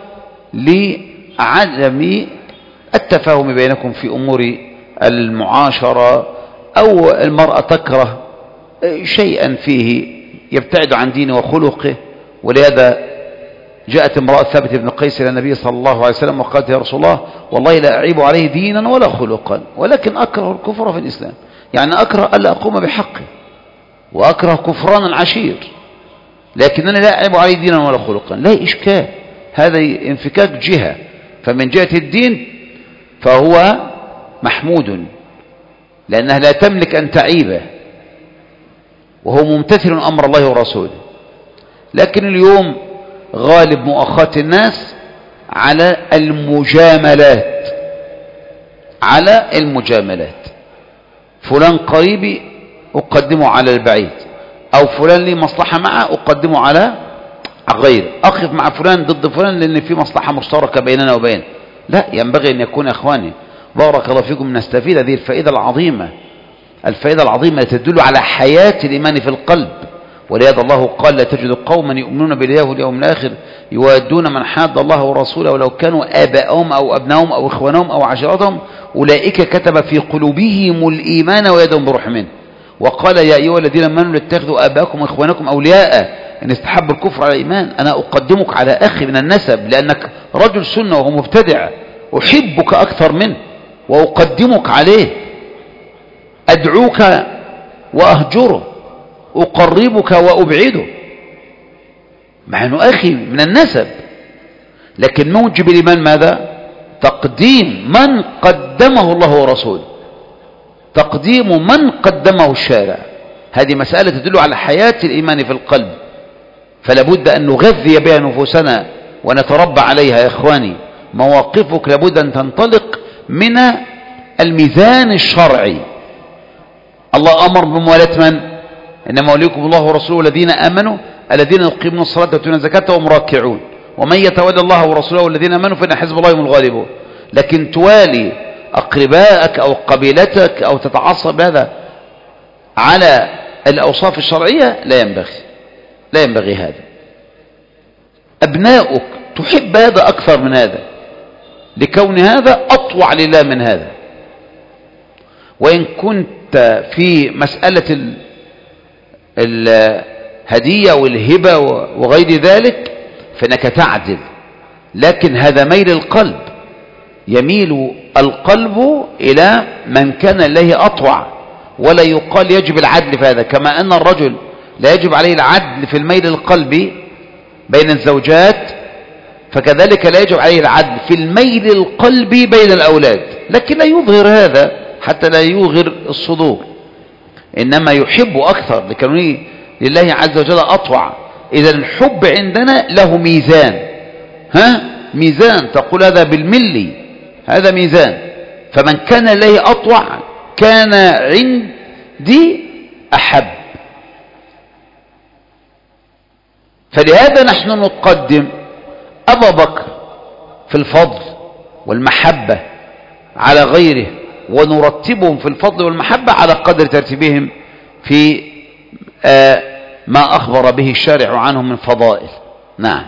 Speaker 1: لعدم التفاهم بينكم في أمور المعاشرة، أو المرأة تكره شيئا فيه يبتعد عن دينه وخلقه. ولهذا جاءت امرأة ثابت بن قيس إلى النبي صلى الله عليه وسلم وقالت: يا رسول الله والله لا أعيب عليه دينا ولا خلقا، ولكن أكره الكفر في الإسلام، يعني أكره ألا أقوم بحقه، وأكره كفران العشير، لكنني لا أعيب عليه دينا ولا خلقا. لا إشكال، هذا انفكاك جهة، فمن جهة الدين فهو محمود لأنها لا تملك أن تعيبه، وهو ممتثل أمر الله ورسوله. لكن اليوم غالب مؤاخاة الناس على المجاملات، على المجاملات. فلان قريبي أقدمه على البعيد، أو فلان لي مصلحة معه أقدمه على غيره، أقف مع فلان ضد فلان لأن في مصلحة مشتركة بيننا وبين. لا، ينبغي أن يكون أخواني بارك الله فيكم نستفيد هذه الفائدة العظيمة، الفائدة العظيمة تدل على حياة الإيمان في القلب. ولهذا الله قال: لا تجد قوما يؤمنون بالله واليوم الآخر يوادون من حاد الله ورسوله ولو كانوا آباءهم أو أبنائهم أو إخوانهم أو عشيرتهم أولئك كتب في قلوبهم الإيمان ويدهم بروح منه. وقال: يا أيها الذين آمنوا لا تتخذوا آباءكم وإخوانكم أولياء إن استحب الكفر على الإيمان. أنا أقدمك على أخي من النسب لأنك رجل سنة وهو مبتدع، أحبك أكثر منه وأقدمك عليه، أدعوك وأهجره، أقربك وأبعده، مع أنه أخي من النسب. لكن موجب الإيمان ماذا؟ تقديم من قدمه الله ورسوله، تقديم من قدمه الشارع. هذه مسألة تدل على حياة الإيمان في القلب، فلا بد أن نغذي بها نفوسنا ونتربى عليها يا إخواني. مواقفك لابد أن تنطلق من الميزان الشرعي. الله أمر بموالاة من؟ إنما وليكم الله ورسوله الذين آمنوا الذين يقيمون الصلاة ويؤتون الزكاة وهم راكعون ومن يتولى الله ورسوله والذين آمنوا فإن حزب الله هم الغالبون. لكن توالي أقربائك أو قبيلتك أو تتعصب هذا على الأوصاف الشرعية لا ينبغي هذا. أبناؤك تحب هذا أكثر من هذا، لكون هذا أطوع لله من هذا. وإن كنت في مسألة الهدية والهبة وغير ذلك فإنك تعدل، لكن هذا ميل القلب، يميل القلب إلى من كان الله أطوع، ولا يقال يجب العدل في هذا. كما أن الرجل لا يجب عليه العدل في الميل القلبي بين الزوجات، فكذلك لا يجب عليه العدل في الميل القلبي بين الأولاد، لكن لا يظهر هذا حتى لا يوغر الصدور، إنما يحب أكثر لكونه لله عز وجل أطوع. إذا الحب عندنا له ميزان، ميزان تقول هذا بالملي، هذا ميزان. فمن كان لله أطوع كان عندي أحب. فلهذا نحن نقدم أبا بكر في الفضل والمحبة على غيره، ونرتبهم في الفضل والمحبة على قدر ترتيبهم في ما أخبر به الشارع عنهم من فضائل. نعم.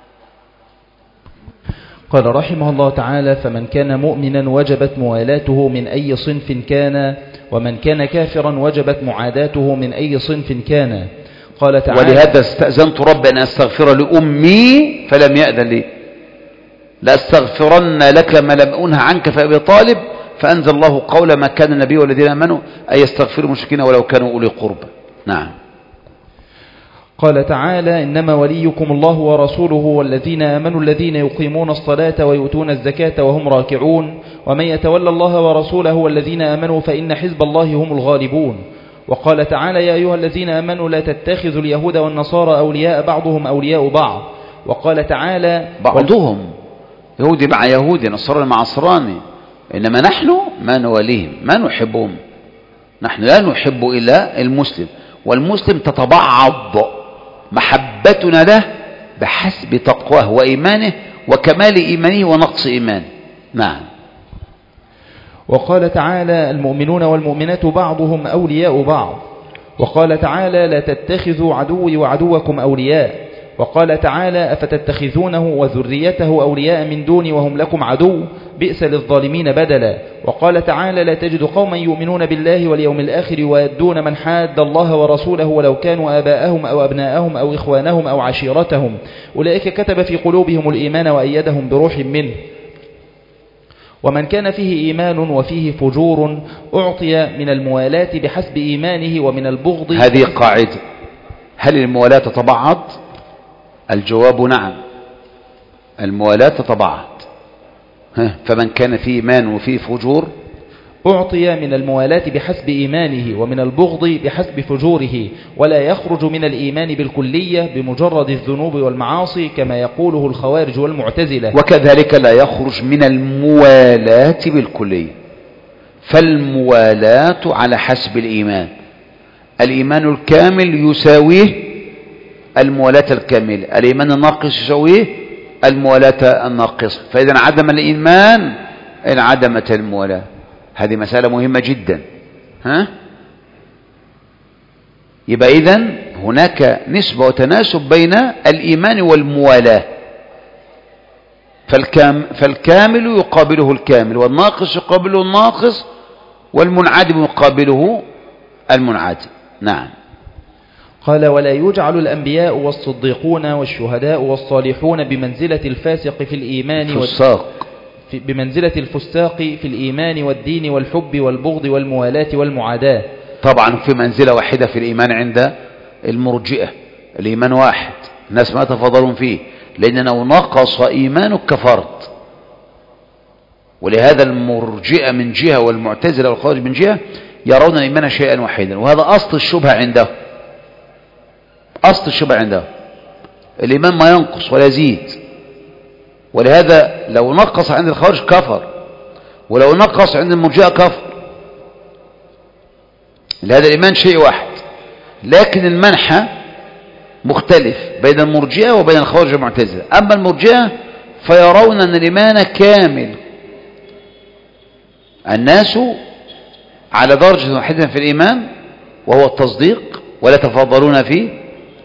Speaker 2: قال رحمه الله تعالى: فمن كان مؤمنا وجبت موالاته من أي صنف كان، ومن كان كافرا وجبت معاداته من أي صنف كان. قال تعالى:
Speaker 1: ولهذا استأذنت ربي أن أستغفر لأمي فلم يأذن لي، لأستغفرن لك ما لم أنه عنك فأبي طالب، فأنزل الله قول ما كان النبي والذين آمنوا أن يستغفروا المشركين ولو كانوا أولي قربى. نعم.
Speaker 2: قال تعالى: إنما وليكم الله ورسوله والذين آمنوا الذين يقيمون الصلاة ويؤتون الزكاة وهم راكعون ومن يتولى الله ورسوله والذين آمنوا فإن حزب الله هم الغالبون. وقال تعالى: يا أيها الذين آمنوا لا تتخذوا اليهود والنصارى أولياء بعضهم أولياء بعض. وقال تعالى:
Speaker 1: بعضهم يهودي مع يهودي، نصراني مع نصراني، إنما نحن ما نوليهم، ما نحبهم. نحن لا نحب إلا المسلم، والمسلم تتبعض محبتنا له بحسب تقواه وإيمانه وكمال إيمانه ونقص إيمانه. نعم.
Speaker 2: وقال تعالى: المؤمنون والمؤمنات بعضهم أولياء بعض. وقال تعالى: لا تتخذوا عدوي وعدوكم أولياء. وقال تعالى: أفتتخذونه وذريته أولياء من دوني وهم لكم عدو بئس للظالمين بدلا. وقال تعالى: لا تجد قوما يؤمنون بالله واليوم الآخر ويدون من حاد الله ورسوله ولو كانوا آباءهم أو أبناءهم أو إخوانهم أو عشيرتهم أولئك كتب في قلوبهم الإيمان وأيدهم بروح منه. ومن كان فيه إيمان وفيه فجور أعطي من الموالاة بحسب إيمانه ومن البغض.
Speaker 1: هذه قاعدة. هل الموالاة تتبعض؟ الجواب نعم، الموالاة تتبعض. فمن كان فيه إيمان وفيه فجور
Speaker 2: أعطي من الموالاة بحسب إيمانه ومن البغض بحسب فجوره، ولا يخرج من الإيمان بالكلية بمجرد الذنوب والمعاصي كما يقوله الخوارج والمعتزلة.
Speaker 1: وكذلك لا يخرج من الموالاة بالكلية، فالموالاة على حسب الإيمان. الإيمان الكامل يساويه الموالاة الكاملة، الإيمان الناقص يساويه الموالاة الناقصة. فإذا انعدم الإيمان انعدمت الموالاة. هذه مسألة مهمة جدا. يبقى إذن هناك نسبة وتناسب بين الإيمان والموالاة. فالكامل يقابله الكامل، والناقص يقابله الناقص، والمنعدم يقابله المنعدم. نعم.
Speaker 2: قال: ولا يجعل الأنبياء والصديقون والشهداء والصالحون بمنزلة الفاسق في الإيمان بمنزلة الفساق في الإيمان والدين والحب والبغض والموالاة والمعاداة.
Speaker 1: طبعا في منزلة واحدة في الإيمان عند المرجئة، الإيمان واحد، الناس ما تفضلون فيه، لأن لو نقص إيمانك كفرت. ولهذا المرجئة من جهة والمعتزلة والخوارج من جهة يرون الإيمان شيئا واحدا، وهذا أصل الشبهة عنده. أصل الشبهة عنده الإيمان ما ينقص ولا يزيد، ولهذا لو نقص عند الخوارج كفر، ولو نقص عند المرجئة كفر. لهذا الإيمان شيء واحد، لكن المنحى مختلف بين المرجئة وبين الخوارج والمعتزلة. أما المرجئة فيرون أن الإيمان كامل، الناس على درجة واحدة في الإيمان وهو التصديق ولا يتفاضلون فيه،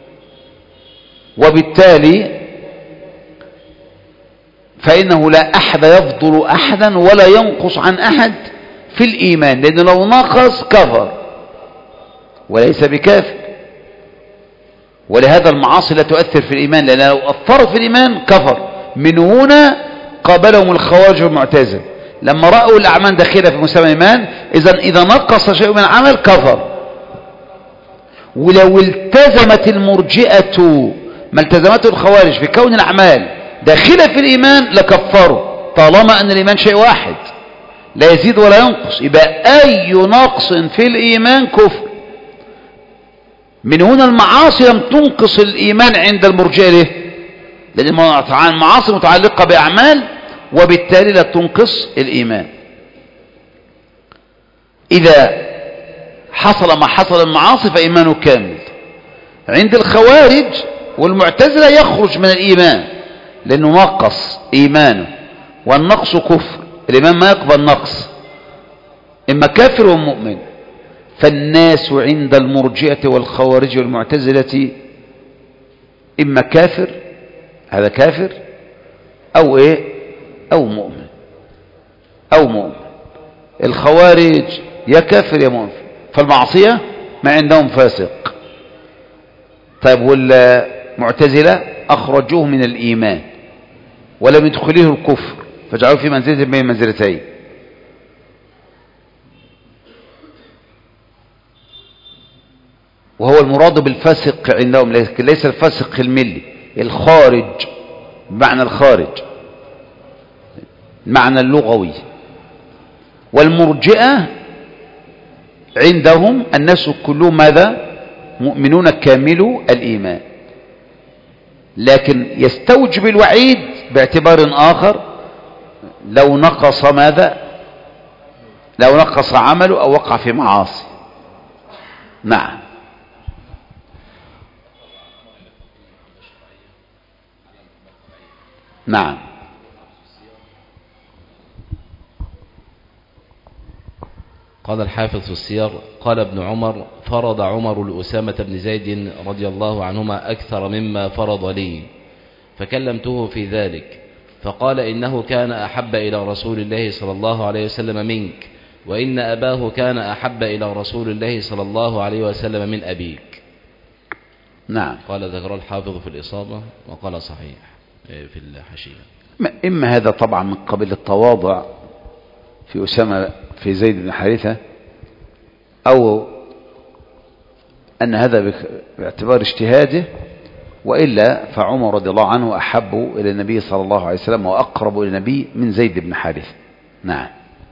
Speaker 1: وبالتالي فإنه لا أحد يفضل أحدا ولا ينقص عن أحد في الإيمان، لأنه لو نقص كفر وليس بكافر. ولهذا المعاصي لا تؤثر في الإيمان، لأن لو أثرت في الإيمان كفر. من هنا قابلهم الخوارج والمعتزلة لما رأوا الأعمال داخلة في مسمى الإيمان، إذا نقص شيء من العمل كفر. ولو التزمت المرجئة ما التزمته الخوارج في كون الأعمال داخلة في الإيمان لكفروا، طالما أن الإيمان شيء واحد لا يزيد ولا ينقص، يبقى أي نقص في الإيمان كفر. من هنا المعاصي لم تنقص الإيمان عند المرجئة. ليه؟ لأن المعاصي متعلقة بأعمال وبالتالي لا تنقص الإيمان. إذا حصل ما حصل المعاصي فإيمانه كامل. عند الخوارج والمعتزلة يخرج من الإيمان لأنه نقص إيمانه، والنقص كفر، الإيمان ما يقبل نقص، إما كافر ومؤمن. فالناس عند المرجئة والخوارج والمعتزلة إما كافر، هذا كافر، أو إيه، أو مؤمن، أو مؤمن. الخوارج يا كافر يا مؤمن، فالمعصية ما عندهم فاسق. طيب والمعتزلة أخرجوه من الإيمان ولم يدخليه الكفر، فجعلوه في منزلة بين منزلتين. وهو المراد بالفاسق عندهم، لكن ليس الفاسق الملي، الخارج بمعنى الخارج، المعنى اللغوي. والمرجئة عندهم الناس كلهم ماذا؟ مؤمنون كاملو الإيمان، لكن يستوجب الوعيد باعتبار آخر لو نقص ماذا؟ لو نقص عمله أو وقع في معاصي. نعم. نعم.
Speaker 2: قال الحافظ في السير: قال ابن عمر: فرض عمر لأسامة بن زيد رضي الله عنهما أكثر مما فرض لي، فكلمته في ذلك فقال: إنه كان أحب إلى رسول الله صلى الله عليه وسلم منك، وإن أباه كان أحب إلى رسول الله صلى الله عليه وسلم من أبيك.
Speaker 1: نعم.
Speaker 2: قال ذكر الحافظ في الإصابة وقال صحيح في الحاشية.
Speaker 1: إما هذا طبعا من قبل التواضع في أسامة في زيد بن حارثة، أو أن هذا باعتبار اجتهاده، وإلا فعمر رضي الله عنه أحب إلى النبي صلى الله عليه وسلم وأقرب إلى النبي من زيد بن حارثة. نعم.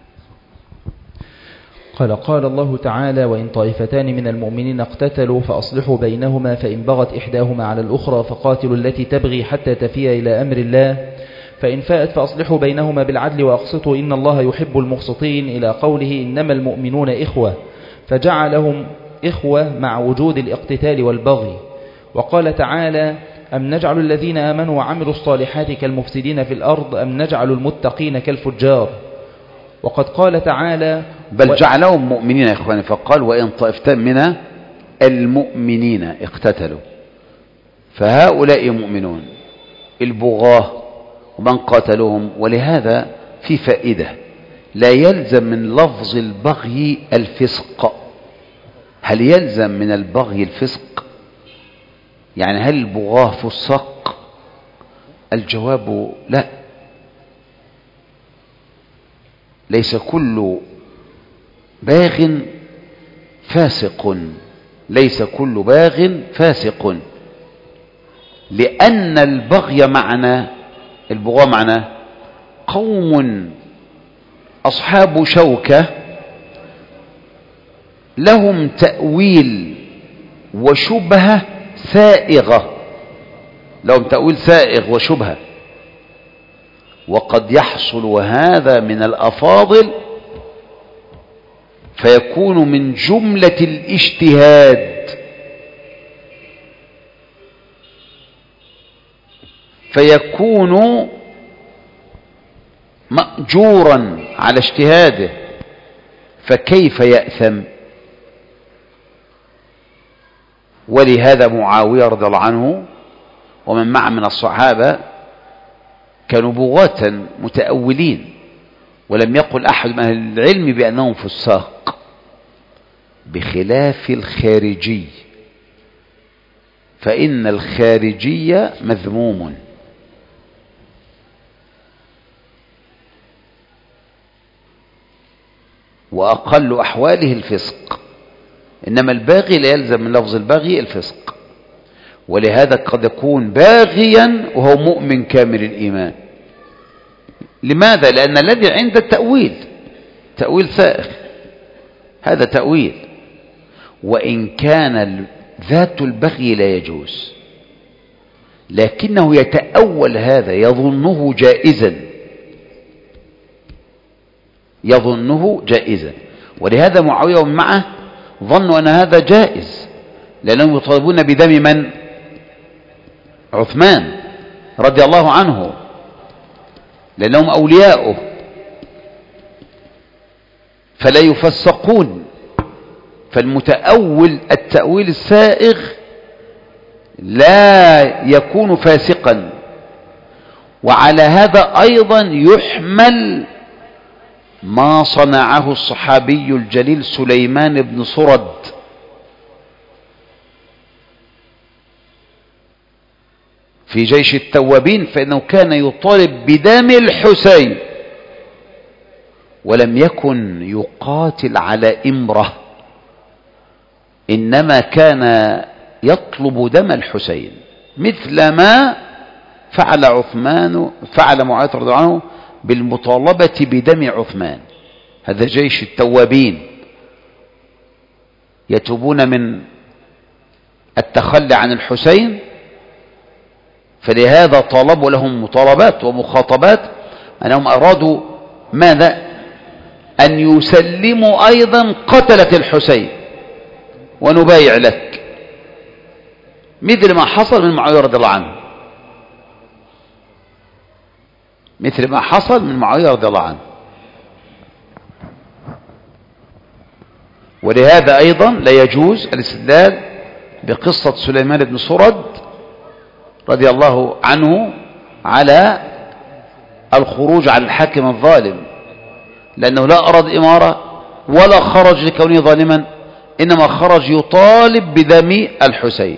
Speaker 2: قال الله تعالى: وإن طائفتان من المؤمنين اقتتلوا فأصلحوا بينهما، فإن بغت إحداهما على الأخرى فقاتلوا التي تبغي حتى تفيء إلى أمر الله، فإن فاءت فأصلحوا بينهما بالعدل وأقسطوا إن الله يحب المقسطين، إلى قوله: إنما المؤمنون إخوة، فجعلهم إخوة مع وجود الاقتتال والبغي. وقال تعالى: أم نجعل الذين آمنوا وعملوا الصالحات كالمفسدين في الأرض أم نجعل المتقين كالفجار. وقد قال تعالى:
Speaker 1: بل جعلهم مؤمنين يا إخواني، فقال: وإن طائفتان من المؤمنين اقتتلوا، فهؤلاء مؤمنون، البغاة ومن قاتلوهم. ولهذا في فائدة: لا يلزم من لفظ البغي الفسق. هل يلزم من البغي الفسق؟ يعني هل البغاة فسق؟ الجواب لا، ليس كل باغ فاسق، ليس كل باغ فاسق، لأن البغي معنى البغاة معنى قوم أصحاب شوكة لهم تأويل وشبهة سائغة، لهم تأويل سائغ وشبهة، وقد يحصل هذا من الأفاضل فيكون من جملة الاجتهاد، فيكون مأجورا على اجتهاده، فكيف يأثم؟ ولهذا معاوية رضي الله عنه ومن معه من الصحابة كانوا بغاة متأولين، ولم يقل أحد من أهل العلم بأنهم فساق، بخلاف الخارجي، فإن الخارجي مذموم. وأقل أحواله الفسق، إنما الباغي لا يلزم من لفظ البغي الفسق، ولهذا قد يكون باغيا وهو مؤمن كامل الإيمان. لماذا؟ لأن الذي عند التأويل تأويل سائغ، هذا تأويل، وإن كان ذات البغي لا يجوز، لكنه يتأول هذا يظنه جائزا، يظنه جائزا. ولهذا معاوية ومن معه ظنوا أن هذا جائز، لأنهم يطالبون بدم من؟ عثمان رضي الله عنه، لأنهم أولياؤه، فلا يفسقون. فالمتأول التأويل السائغ لا يكون فاسقا. وعلى هذا أيضا يحمل ما صنعه الصحابي الجليل سليمان بن سرد، في جيش التوابين، فإنه كان يطالب بدم الحسين ولم يكن يقاتل على إمرة، إنما كان يطلب دم الحسين، مثل ما فعل معاوية رضي الله عنه بالمطالبة بدم عثمان. هذا جيش التوابين يتوبون من التخلي عن الحسين، فلهذا طالبوا لهم مطالبات ومخاطبات أنهم أرادوا ماذا؟ أن يسلموا أيضا قتلة الحسين ونبايع لك، مثل ما حصل من معاوية رضي الله عنه، مثل ما حصل من معاوية رضي الله عنه. ولهذا أيضا لا يجوز الاستدلال بقصة سليمان بن سرد رضي الله عنه على الخروج على الحاكم الظالم، لأنه لا أراد إمارة ولا خرج لكونه ظالما، إنما خرج يطالب بدم الحسين،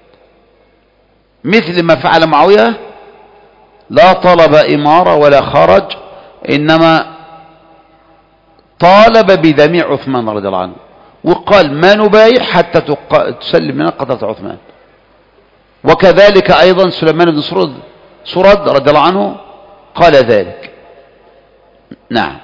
Speaker 1: مثل ما فعل معاوية، لا طلب إمارة ولا خرج، إنما طالب بدم عثمان رضي الله عنه، وقال ما نبايع حتى تسلم لنا قتلة عثمان. وكذلك أيضا سليمان بن سرد رضي الله عنه قال ذلك. نعم.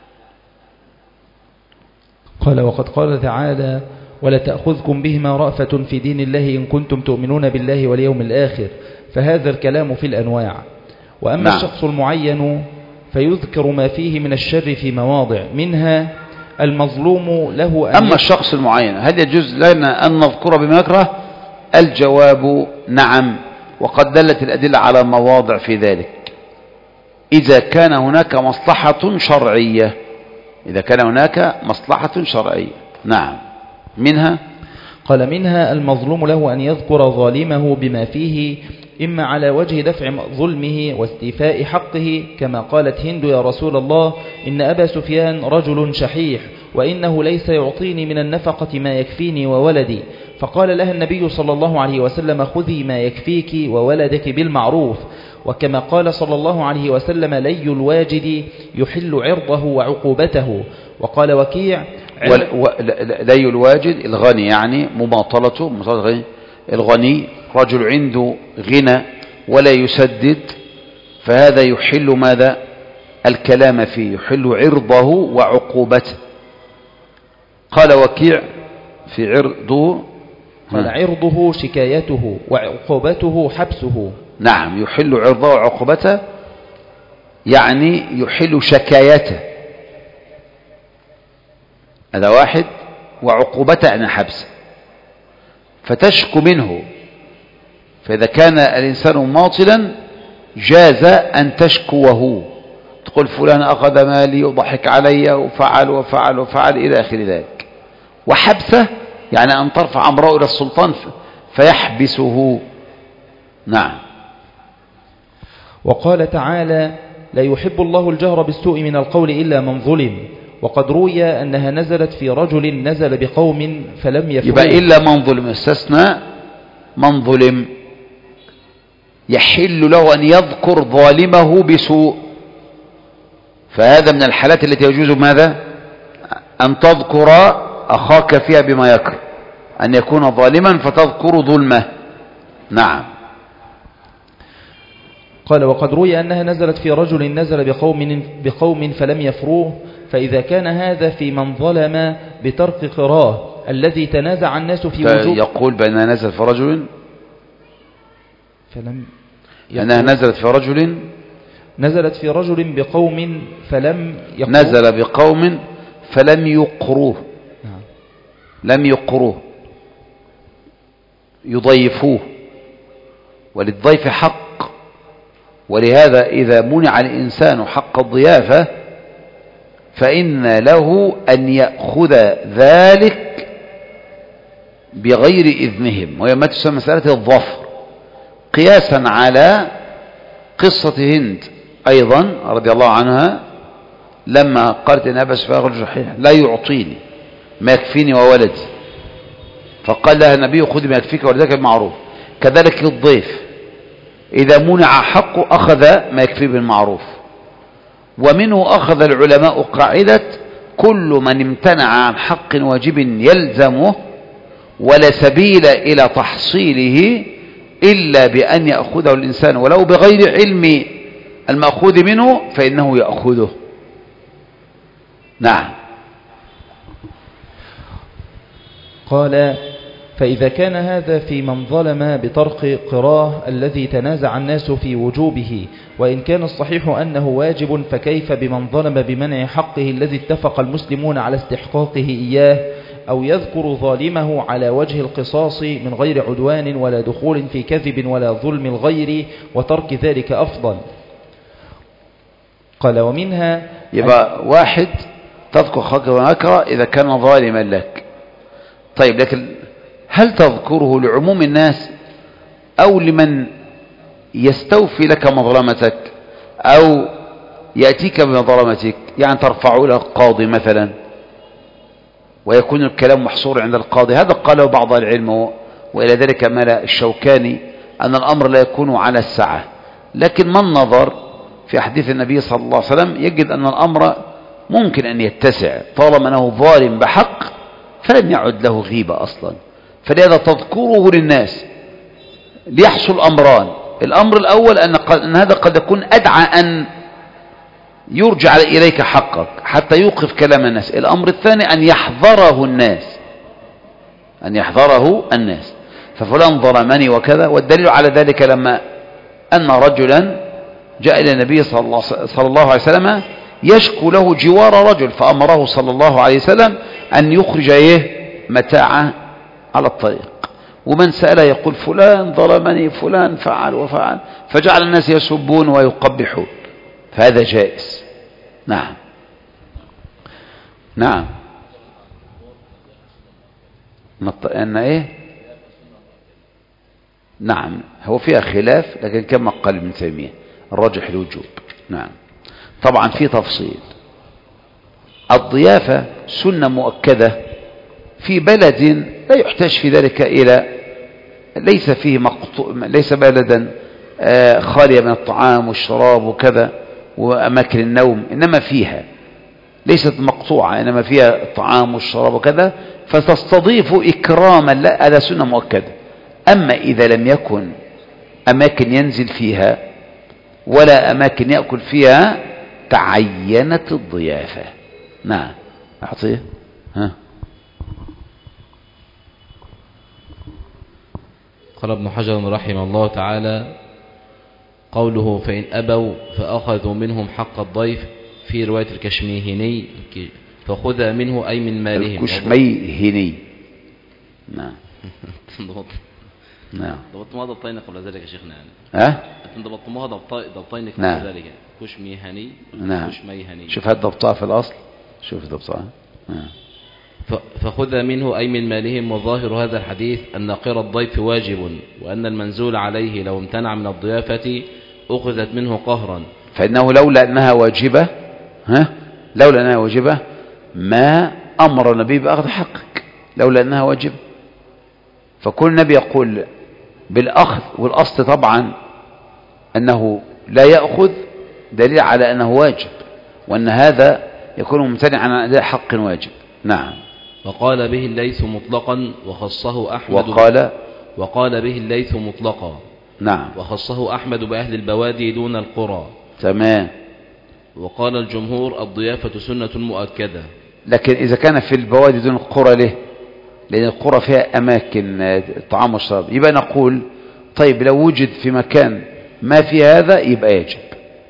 Speaker 2: قال وقد قال تعالى ولا تأخذكم بهما رأفة في دين الله إن كنتم تؤمنون بالله واليوم الآخر، فهذا الكلام في الأنواع. وأما
Speaker 1: نعم.
Speaker 2: الشخص المعين فيذكر ما فيه من الشر في مواضع، منها المظلوم له أن
Speaker 1: أما الشخص المعين هل يجوز لنا أن نذكر بما يكره؟ الجواب نعم، وقد دلت الأدلة على مواضع في ذلك، إذا كان هناك مصلحة شرعية، إذا كان هناك مصلحة شرعية. نعم. منها
Speaker 2: قال منها المظلوم له أن يذكر ظالمه بما فيه، إما على وجه دفع ظلمه واستيفاء حقه، كما قالت هند يا رسول الله إن أبا سفيان رجل شحيح وإنه ليس يعطيني من النفقة ما يكفيني وولدي، فقال لها النبي صلى الله عليه وسلم خذي ما يكفيك وولدك بالمعروف. وكما قال صلى الله عليه وسلم لي الواجد يحل عرضه وعقوبته. وقال وكيع
Speaker 1: لي الواجد الغني، يعني مماطلته الغني رجل عنده غنى ولا يسدد، فهذا يحل ماذا؟ الكلام فيه، يحل عرضه وعقوبته. قال وكيع في عرضه،
Speaker 2: قال عرضه شكايته وعقوبته حبسه.
Speaker 1: نعم، يحل عرضه وعقوبته يعني يحل شكايته، هذا واحد، وعقوبته يعني حبسه، فتشكو منه. فإذا كان الإنسان مماطلا جاز أن تشكوه، تقول فلان أخذ مالي وضحك علي وفعل وفعل وفعل إلى آخر ذلك. وحبسه يعني أن ترفع أمره إلى السلطان فيحبسه. نعم.
Speaker 2: وقال تعالى: لا يحب الله الجهر بالسوء من القول إلا من ظلم. وقد روي أنها نزلت في رجل نزل بقوم فلم يفعلوا.
Speaker 1: يبقى إلا من ظلم، استثنى من ظلم، يحل له أن يذكر ظالمه بسوء، فهذا من الحالات التي يجوز ماذا؟ أن تذكر أخاك فيها بما يكره، أن يكون ظالما فتذكر ظلمه. نعم.
Speaker 2: قال: وقد روي أنها نزلت في رجل نزل بقوم فلم يفروه. فإذا كان هذا في من ظلم بترك قراه الذي تنازع الناس في وجوب،
Speaker 1: يقول بأنها نزلت في رجل
Speaker 2: فلم
Speaker 1: أنها
Speaker 2: نزلت في رجل بقوم فلم يقروه.
Speaker 1: نزل بقوم فلم يقروه. لم يقروه، يضيفوه، وللضيف حق. ولهذا إذا منع الإنسان حق الضيافة فإن له أن يأخذ ذلك بغير إذنهم، وهي ما تسمى مسألة الظفر، قياسا على قصة هند أيضا رضي الله عنها لما قالت إن أبا سفيان رجل شحيح لا يعطيني ما يكفيني وولدي، فقال لها النبي خذي ما يكفيك وولدك بالمعروف. كذلك الضيف إذا منع حقه أخذ ما يكفيه بالمعروف. ومنه أخذ العلماء قاعدة: كل من امتنع عن حق واجب يلزمه ولا سبيل إلى تحصيله إلا بأن يأخذه الإنسان ولو بغير علم المأخوذ منه فإنه يأخذه. نعم.
Speaker 2: قال: فإذا كان هذا في من ظلم بترك قراه الذي تنازع الناس في وجوبه، وإن كان الصحيح أنه واجب، فكيف بمن ظلم بمنع حقه الذي اتفق المسلمون على استحقاقه إياه، أو يذكر ظالمه على وجه القصاص من غير عدوان ولا دخول في كذب ولا ظلم الغير، وترك ذلك أفضل. قال: ومنها
Speaker 1: يبقى واحد تذكر حقه ونكره إذا كان ظالما لك. طيب، لكن هل تذكره لعموم الناس أو لمن يستوفي لك مظلمتك أو يأتيك بمظلمتك؟ يعني ترفعه إلى القاضي مثلا ويكون الكلام محصور عند القاضي، هذا قاله بعض العلم، وإلى ذلك مال الشوكاني أن الأمر لا يكون على السعة. لكن من نظر في حديث النبي صلى الله عليه وسلم يجد أن الأمر ممكن أن يتسع طالما أنه ظالم بحق فلم يعد له غيبة أصلا. فلهذا تذكره للناس ليحصل أمران: الأمر الأول أن هذا قد يكون أدعى أن يرجع إليك حقك حتى يوقف كلام الناس. الأمر الثاني أن يحذره الناس، ففلان ظلمني وكذا. والدليل على ذلك لما أن رجلا جاء إلى النبي صلى الله عليه وسلم يشكو له جوار رجل، فأمره صلى الله عليه وسلم أن يخرج متاعه على الطريق، ومن سأله يقول فلان ظلمني، فلان فعل وفعل، فجعل الناس يسبون ويقبحون، فهذا جائز. نعم. نعم. أن نعم، هو فيها خلاف، لكن كما قال ابن تيمية الراجح الوجوب. نعم. طبعا في تفصيل. الضيافة سنة مؤكدة في بلد لا يحتاج في ذلك إلى، ليس بلدا خالية من الطعام والشراب وكذا وأماكن النوم، إنما فيها ليست مقطوعة، إنما فيها الطعام والشراب وكذا، فتستضيف إكراما، لا، هذا سنة مؤكدة. أما إذا لم يكن أماكن ينزل فيها ولا أماكن يأكل فيها تعينت الضيافة. نعم. أعطيه.
Speaker 3: قال ابن حجر رحمه الله تعالى: قوله فإن أبوا فأخذوا منهم حق الضيف في رواية الكشميهني فخذ منه أي من مالهم.
Speaker 1: الكشميهني. نعم.
Speaker 3: نعم. ضبطتموها ضبطين قبل ذلك يا شيخنا يعني.
Speaker 1: ها؟
Speaker 3: ضبطتموها ضبطين قبل
Speaker 1: نعم.
Speaker 3: ذلك. كشميهني.
Speaker 1: نعم.
Speaker 3: كشميهني.
Speaker 1: شوف هاد ضبطها في الأصل. شوف ضبطها. نعم.
Speaker 3: فخذ منه أي من مالهم. وظاهر هذا الحديث أن قرى الضيف واجب وأن المنزول عليه لو امتنع من الضيافة أخذت منه قهرا.
Speaker 1: فإنه لولا أنها واجبة لولا أنها واجبة ما أمر النبي بأخذ حقك، لولا أنها واجبة. فكل نبي يقول بالأخذ، والأصل طبعا أنه لا يأخذ، دليل على أنه واجب، وأن هذا يكون ممتنعا عن أداء حق واجب. نعم.
Speaker 3: وقال به الليث مطلقا وخصه أحمد. وقال به الليث مطلقا.
Speaker 1: نعم.
Speaker 3: وخصه أحمد بأهل البوادي دون القرى.
Speaker 1: تمام.
Speaker 3: وقال الجمهور الضيافة سنة مؤكدة.
Speaker 1: لكن إذا كان في البوادي دون القرى ليه؟ لأن القرى فيها أماكن طعام وشراب. يبقى نقول طيب لو وجد في مكان ما في هذا يبقى يجب.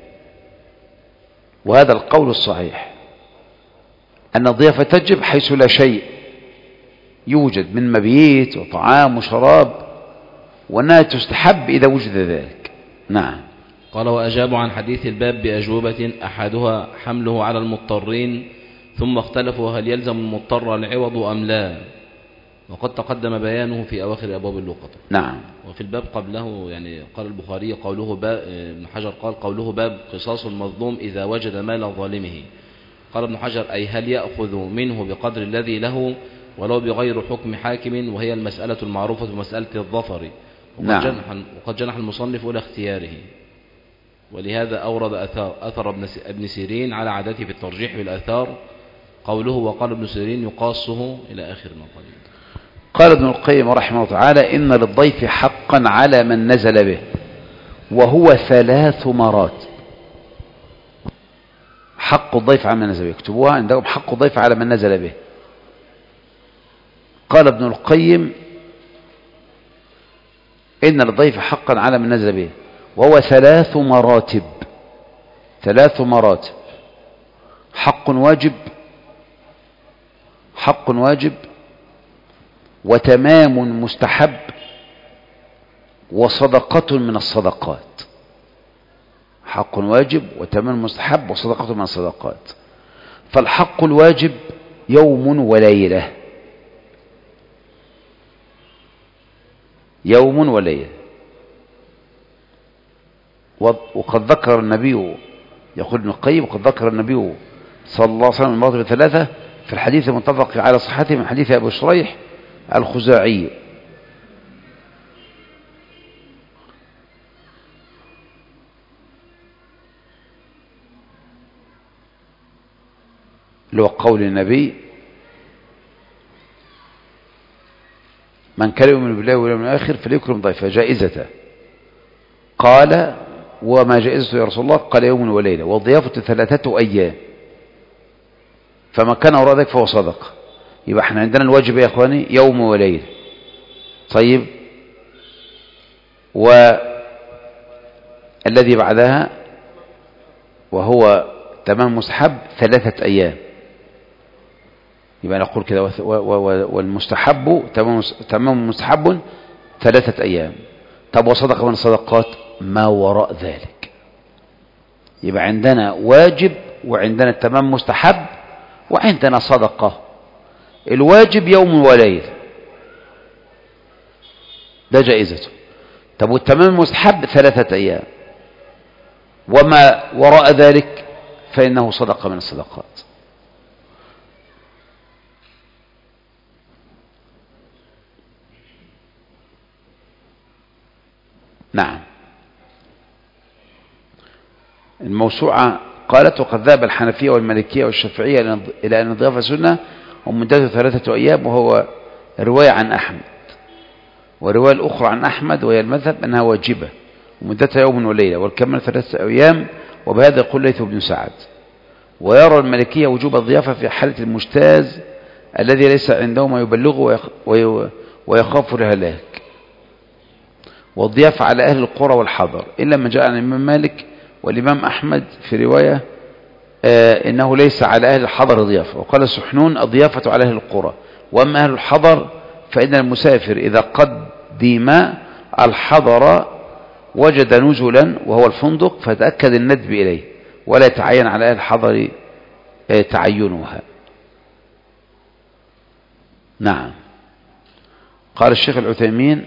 Speaker 1: وهذا القول الصحيح أن الضيافة تجب حيث لا شيء يوجد من مبيت وطعام وشراب، وأنها تستحب إذا وجد ذلك. نعم.
Speaker 3: قال وأجابوا عن حديث الباب بأجوبة أحدها حمله على المضطرين، ثم اختلفوا هل يلزم المضطر العوض أم لا، وقد تقدم بيانه في أواخر أبواب اللقطة.
Speaker 1: نعم.
Speaker 3: وفي الباب قبله يعني قال البخاري قوله باب، ابن حجر قال قوله باب قصاص المظلوم إذا وجد مال ظالمه. قال ابن حجر أي هل يأخذ منه بقدر الذي له ولو بغير حكم حاكم، وهي المسألة المعروفة بمسألة الظفر. وقد جنح المصنف إلى اختياره، ولهذا أورد أثر ابن سيرين على عادته في الترجيح بالآثار، قوله وقال ابن سيرين يقاصه إلى آخر ما قال.
Speaker 1: قال ابن القيم رحمه الله تعالى إن للضيف حقا على من نزل به، وهو 3 مرات. حق الضيف على من نزل به، اكتبوها عندكم، حق الضيف على من نزل به. قال ابن القيم إن للضيف حقا على من نزل به، وهو 3 مراتب. 3 مراتب: حق واجب، حق واجب، وتمام مستحب، وصدقة من الصدقات. حق واجب وتمام مستحب وصدقة من الصدقات. فالحق الواجب يوم وليلة، يوم وليلة. وقد ذكر النبي، يقول ابن القيم وقد ذكر النبي صلى الله عليه وسلم المراتب 3 في الحديث المتفق على صحته من حديث أبي شريح الخزاعي. اللي هو قول النبي من كان يؤمن بالله واليوم الآخر فليكرم ضيفه جائزته. قال وما جائزته يا رسول الله؟ قال يوم وليلة، والضيافة 3 أيام، فما كان وراء ذلك فهو صدقة. يبقى احنا عندنا الواجب يا اخواني يوم وليلة. طيب، والذي بعدها وهو تمام مستحب 3 أيام. يبقى نقول كده والمستحب تمام مستحب 3 أيام. طب وصدقة من الصدقات ما وراء ذلك. يبقى عندنا واجب وعندنا تمام مستحب وعندنا صدقة. الواجب يوم وليلة ده جائزته. طب والتمام مستحب 3 أيام، وما وراء ذلك فإنه صدقة من الصدقات. نعم. الموسوعة قالت وقد ذهب الحنفية والمالكية والشافعية إلى أن الضيافة سنة ومدته 3 أيام، وهو رواية عن أحمد. ورواية الأخرى عن أحمد وهي المذهب أنها واجبة ومدتها يوم وليلة، والكمل 3 أيام، وبهذا يقول ليث بن سعد. ويرى المالكية وجوب الضيافة في حالة المجتاز الذي ليس عنده ما يبلغه ويخاف الهلاك. والضيافة على أهل القرى والحضر، إلا ما جاء عن الإمام مالك والإمام أحمد في رواية إنه ليس على أهل الحضر ضيافة. وقال سحنون الضيافة على أهل القرى، وأما أهل الحضر فإن المسافر إذا قدم الحضر وجد نزلا وهو الفندق فتأكد الندب إليه، ولا يتعين على أهل الحضر تعينها. نعم. قال الشيخ العثيمين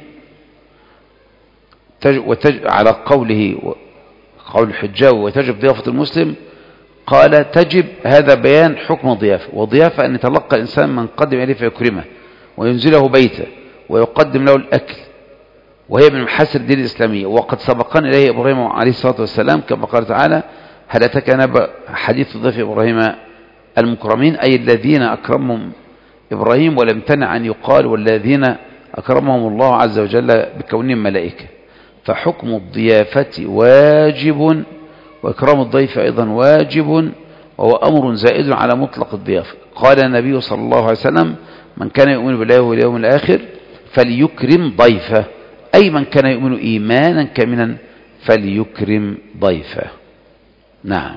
Speaker 1: على قوله قول الحجاوي وتجب ضيافة المسلم، قال تجب هذا بيان حكم الضيافة. والضيافة أن يتلقى الإنسان من قدم إليه فيكرمه وينزله بيته ويقدم له الأكل، وهي من محاسن الدين الإسلامية. وقد سبقنا إليه إبراهيم عليه الصلاة والسلام كما قال تعالى هل أتاك نبأ حديث ضيف إبراهيم المكرمين، أي الذين أكرمهم إبراهيم، ولم يمتنع أن يقال والذين أكرمهم الله عز وجل بكونهم ملائكة. فحكم الضيافة واجب، وإكرام الضيف أيضا واجب، وهو أمر زائد على مطلق الضيافة. قال النبي صلى الله عليه وسلم من كان يؤمن بالله واليوم الآخر فليكرم ضيفه، أي من كان يؤمن إيمانا كاملا فليكرم ضيفه. نعم.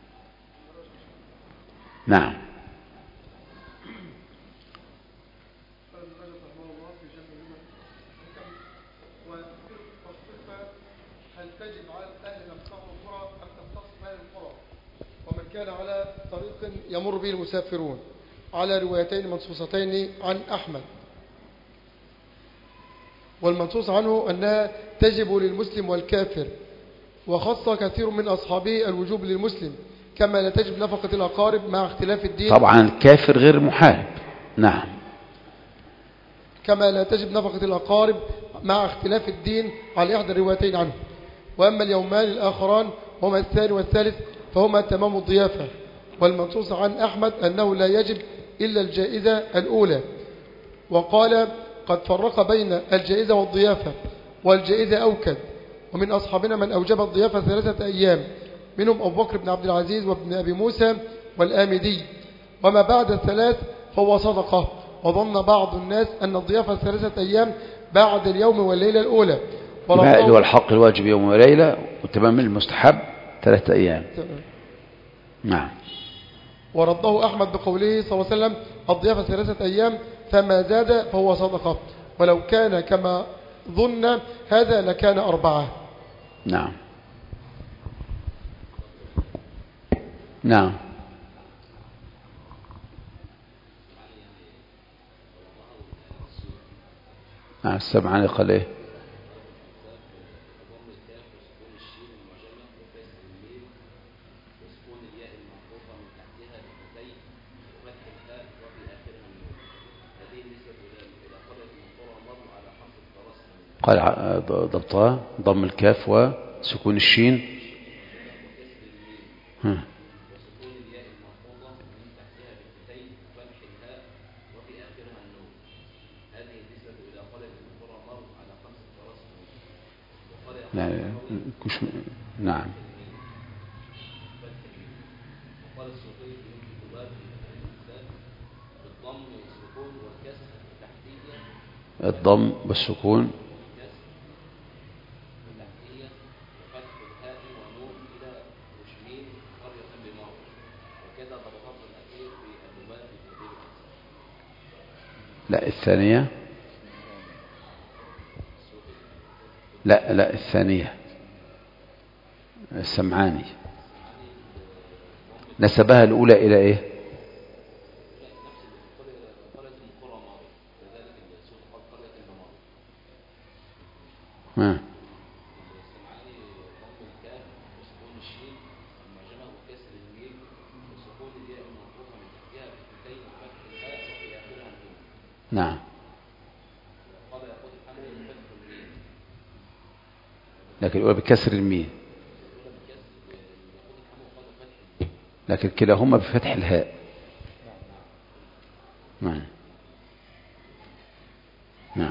Speaker 1: نعم.
Speaker 5: كان على طريق يمر به المسافرون على روايتين منصوصتين عن أحمد. والمنصوص عنه أنها تجب للمسلم والكافر، وخص كثير من أصحابه الوجوب للمسلم، كما لا تجب نفقة الأقارب مع اختلاف الدين.
Speaker 1: طبعا الكافر غير محارب. نعم.
Speaker 5: كما لا تجب نفقة الأقارب مع اختلاف الدين على إحدى الروايتين عنه. وأما اليومان الآخران هما الثاني والثالث فهما تمام الضيافة. والمنصوص عن أحمد أنه لا يجب إلا الجائزة الأولى، وقال قد فرق بين الجائزة والضيافة، والجائزة أوكد. ومن أصحابنا من أوجب الضيافة 3 أيام، منهم أبو بكر بن عبد العزيز وابن أبي موسى والآمدي. وما بعد الثلاث فهو صدقة. وظن بعض الناس أن الضيافة 3 أيام بعد اليوم والليلة الأولى،
Speaker 1: اللي هو الحق الواجب يوم وليلة، وتمام المستحب 3 أيام. نعم.
Speaker 5: ورده أحمد بقوله صلى الله عليه وسلم الضيافة 3 أيام فما زاد فهو صدقة، ولو كان كما ظن هذا لكان 4.
Speaker 1: نعم. نعم. نعم. السمعاني قال ايه؟ قال ضبطها ضم الكاف وسكون الشين. نعم. الضم والسكون لا الثانية لا الثانية السمعاني نسبها الأولى إلى إيه؟ نعم. لكن الأولى بكسر الميم، لكن كلاهما بفتح الهاء. نعم. نعم.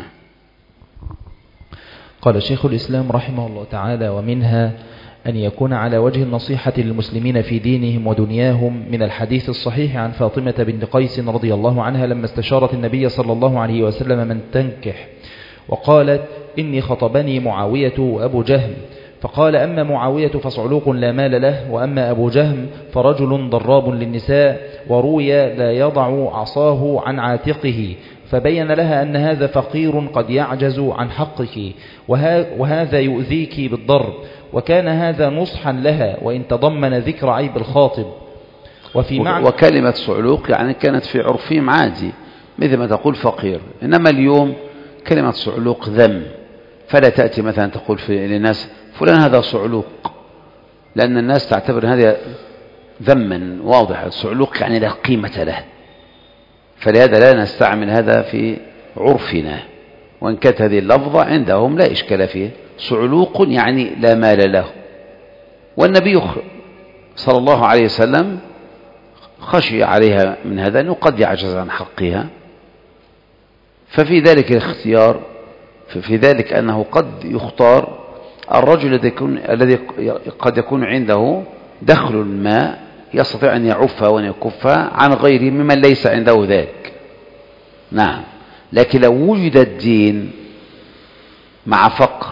Speaker 2: قال شيخ الإسلام رحمه الله تعالى ومنها أن يكون على وجه النصيحة للمسلمين في دينهم ودنياهم، من الحديث الصحيح عن فاطمة بنت قيس رضي الله عنها لما استشارت النبي صلى الله عليه وسلم من تنكح، وقالت إني خطبني معاوية وأبو جهم. فقال أما معاوية فصعلوق لا مال له، وأما أبو جهم فرجل ضراب للنساء، وروي لا يضع عصاه عن عاتقه. فبين لها أن هذا فقير قد يعجز عن حقك، وهذا يؤذيك بالضرب. وكان هذا نصحا لها، وإن تضمن ذكر عيب الخاطب.
Speaker 1: وكلمة صعلوق يعني كانت في عرفهم عادي، مثل ما تقول فقير. إنما اليوم كلمة صعلوق ذم، فلا تأتي مثلا تقول للناس فلان هذا صعلوق، لأن الناس تعتبر هذا ذما واضحا. صعلوق يعني لا قيمة له، فلهذا لا نستعمل هذا في عرفنا، وإن كانت هذه اللفظة عندهم لا إشكال فيه. صعلوق يعني لا مال له. والنبي صلى الله عليه وسلم خشي عليها من هذا أنه قد يعجز عن حقها، ففي ذلك الاختيار، في ذلك أنه قد يختار الرجل الذي قد يكون عنده دخل ما يستطيع أن يعفها وأن يكفها عن غيره ممن ليس عنده ذلك. نعم. لكن لو وجد الدين مع فقر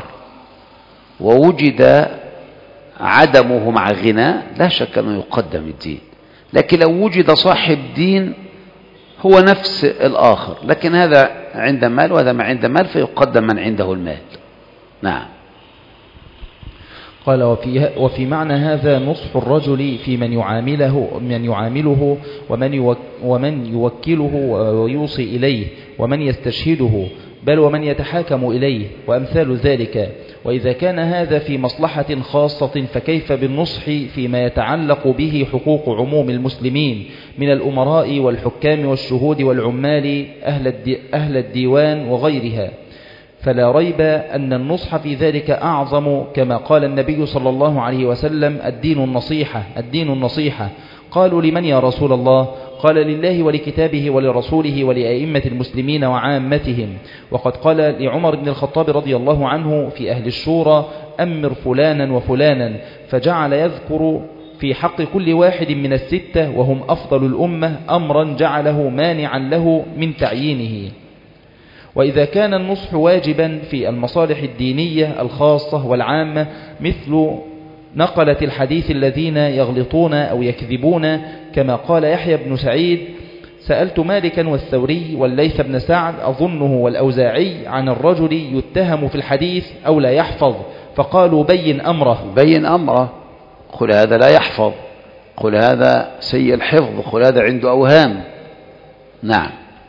Speaker 1: ووجد عدمه مع غنى لا شك أنه يقدم الدين. لكن لو وجد صاحب دين هو نفس الآخر، لكن هذا عند مال وهذا ما عند مال، فيقدم من عنده المال. نعم.
Speaker 2: قال وفي معنى هذا نصح الرجل في من يعامله ومن يوكله ويوصي إليه ومن يستشهده، بل ومن يتحاكم إليه وأمثال ذلك. وإذا كان هذا في مصلحة خاصة فكيف بالنصح فيما يتعلق به حقوق عموم المسلمين من الأمراء والحكام والشهود والعمال أهل الديوان وغيرها. فلا ريب أن النصح في ذلك أعظم، كما قال النبي صلى الله عليه وسلم: الدين النصيحة. قالوا: لمن يا رسول الله؟ قال: لله ولكتابه ولرسوله ولأئمة المسلمين وعامتهم. وقد قال لعمر بن الخطاب رضي الله عنه في أهل الشورى: أمر فلانا وفلانا، فجعل يذكر في حق كل واحد من الستة وهم أفضل الأمة أمرا جعله مانعا له من تعيينه. وإذا كان النصح واجبا في المصالح الدينية الخاصة والعامة، مثل نقلة الحديث الذين يغلطون أو يكذبون، كما قال يحيى بن سعيد: سألت مالكا والثوري والليث بن سعد أظنه والأوزاعي عن الرجل يتهم في الحديث أو لا يحفظ، فقالوا: بين أمره.
Speaker 1: قل هذا لا يحفظ، قل هذا سيء الحفظ، قل هذا عنده أوهام. نعم.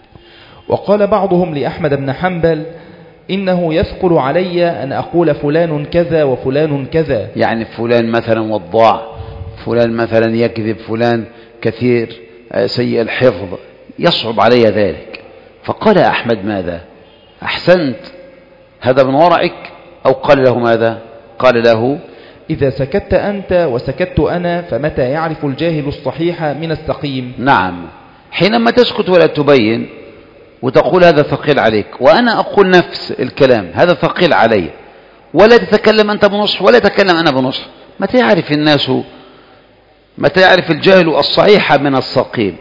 Speaker 2: وقال بعضهم لأحمد بن حنبل: إنه يثقل علي أن أقول فلان كذا وفلان كذا،
Speaker 1: يعني فلان مثلا وضاع، فلان مثلا يكذب، فلان كثير سيء الحفظ، يصعب علي ذلك. فقال أحمد: ماذا؟ أحسنت، هذا من ورعك؟ أو قال له ماذا؟ قال له:
Speaker 2: إذا سكت أنت وسكت أنا فمتى يعرف الجاهل الصحيح من السقيم؟
Speaker 1: نعم. حينما تسكت ولا تبين وتقول هذا ثقيل عليك، وأنا أقول نفس الكلام هذا ثقيل علي، ولا تتكلم أنت بنصح ولا تتكلم أنا بنصح، متى يعرف الناس، متى يعرف الجاهل الصحيح من السقيم؟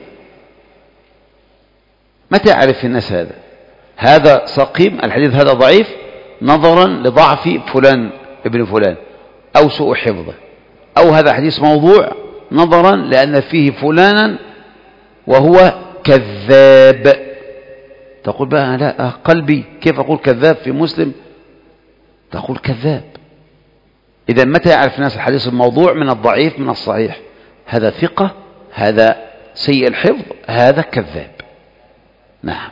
Speaker 1: متى يعرف الناس هذا سقيم، الحديث هذا ضعيف نظرا لضعف فلان ابن فلان أو سوء حفظه، أو هذا حديث موضوع نظرا لأن فيه فلانا وهو كذاب. تقول بقى: لا قلبي، كيف أقول كذاب في مسلم؟ تقول كذاب. إذا متى يعرف الناس الحديث الموضوع من الضعيف من الصحيح؟ هذا ثقة، هذا سيء الحفظ، هذا كذاب. نعم.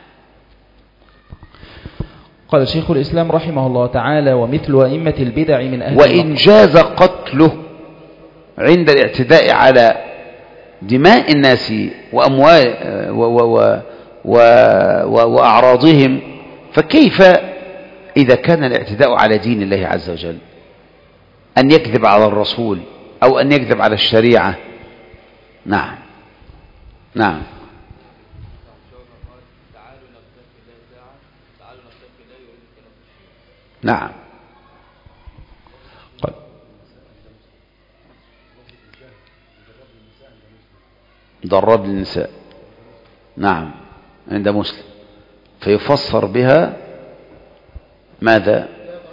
Speaker 2: قال شيخ الإسلام رحمه الله تعالى: ومثل أئمة البدع من أهل
Speaker 1: وإن جاز قتله عند الاعتداء على دماء الناس وأموال وأعراضهم، فكيف إذا كان الاعتداء على دين الله عز وجل، أن يكذب على الرسول أو أن يكذب على الشريعة؟ نعم. نعم. نعم. ضرب للنساء، نعم، عند مسلم، فيفسر بها ماذا؟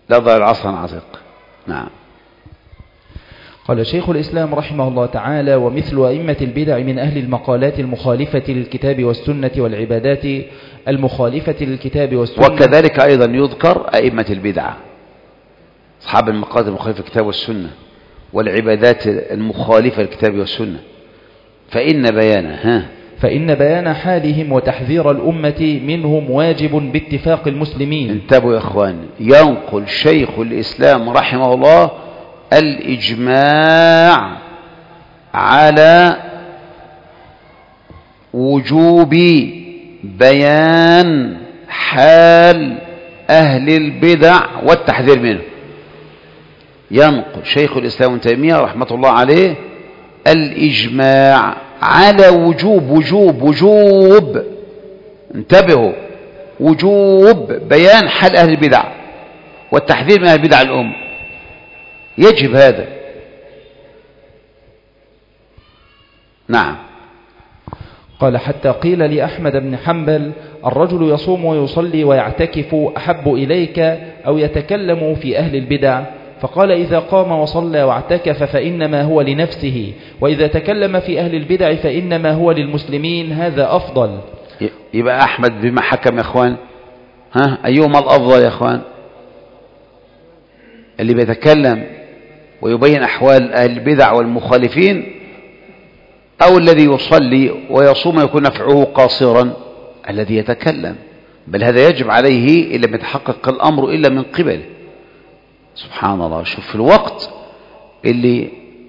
Speaker 1: لا ضل عصرا عتيق. نعم.
Speaker 2: قال شيخ الإسلام رحمه الله تعالى: ومثل أئمة البدع من أهل المقالات المخالفة للكتاب والسنة والعبادات المخالفة للكتاب والسنة.
Speaker 1: وكذلك أيضا يذكر أئمة البدع أصحاب المقالات المخالفة للكتاب والسنة والعبادات المخالفة للكتاب والسنة. فإن
Speaker 2: بيان حالهم وتحذير الأمة منهم واجب باتفاق المسلمين.
Speaker 1: انتبهوا يا أخوان، ينقل شيخ الإسلام رحمه الله الإجماع على وجوب بيان حال أهل البدع والتحذير منه. ينقل شيخ الإسلام ابن تيمية رحمة الله عليه الإجماع على وجوب انتبهوا، وجوب بيان حال أهل البدع والتحذير من أهل البدع الأم. يجب هذا. نعم.
Speaker 2: قال: حتى قيل لأحمد بن حنبل: الرجل يصوم ويصلي ويعتكف أحب إليك أو يتكلم في أهل البدع؟ فقال: إذا قام وصلى واعتكف فإنما هو لنفسه، وإذا تكلم في أهل البدع فإنما هو للمسلمين، هذا أفضل.
Speaker 1: يبقى أحمد بما حكم يا أخوان، أيهما الأفضل يا أخوان؟ اللي بيتكلم ويبين أحوال أهل البدع والمخالفين، أو الذي يصلي ويصوم يكون نفعه قاصرا؟ الذي يتكلم، بل هذا يجب عليه إن لم يتحقق الأمر إلا من قبله. سبحان الله. شوف في الوقت اللي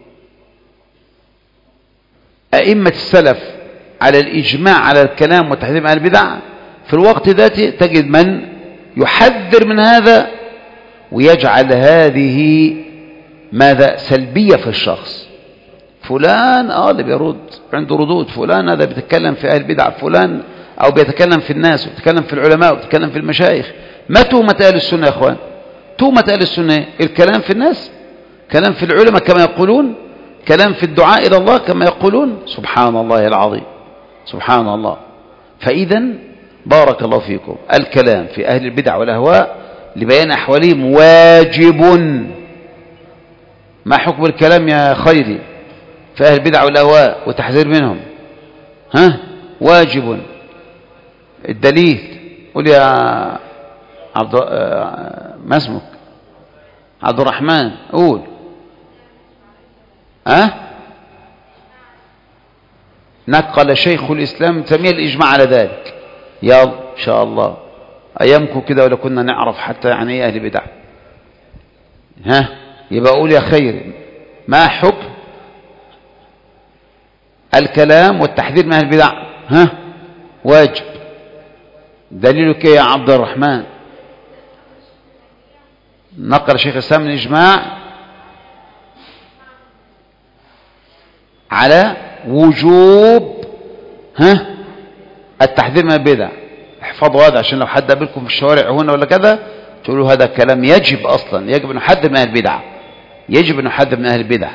Speaker 1: أئمة السلف على الإجماع على الكلام وتحذير أهل البدع، في الوقت ذاته تجد من يحذر من هذا ويجعل هذه ماذا سلبية في الشخص. فلان اللي بيرد عنده ردود، فلان هذا بيتكلم في أهل البدع، فلان أو بيتكلم في الناس وبيتكلم في العلماء وبيتكلم في المشايخ. ما تهمة أهل السنة يا أخوان؟ تهمة أهل السنة الكلام في الناس، كلام في العلماء كما يقولون، كلام في الدعاء إلى الله كما يقولون. سبحان الله العظيم، سبحان الله. فإذا بارك الله فيكم، الكلام في أهل البدع والأهواء لبيان أحوالهم واجب. ما حكم الكلام يا خيري في أهل البدع والأهواء وتحذير منهم؟ واجب. الدليل قل يا ما اسمك؟ عبد الرحمن، قول. نقل شيخ الإسلام تيمية الإجماع على ذلك. يلا إن شاء الله أيامكم كده ولا كنا نعرف حتى يعني إيه أهل بدع. يبقى قول يا خير، ما حكم الكلام والتحذير من أهل البدع؟ واجب. دليلك يا عبد الرحمن؟ نقل شيخ الإسلام الإجماع على وجوب التحذير من البدع. احفظوا هذا عشان لو حد قابلكم في الشوارع هنا ولا كذا تقولوا هذا الكلام يجب أصلا، يجب أن نحذر من أهل البدع، يجب أن نحذر من أهل البدع.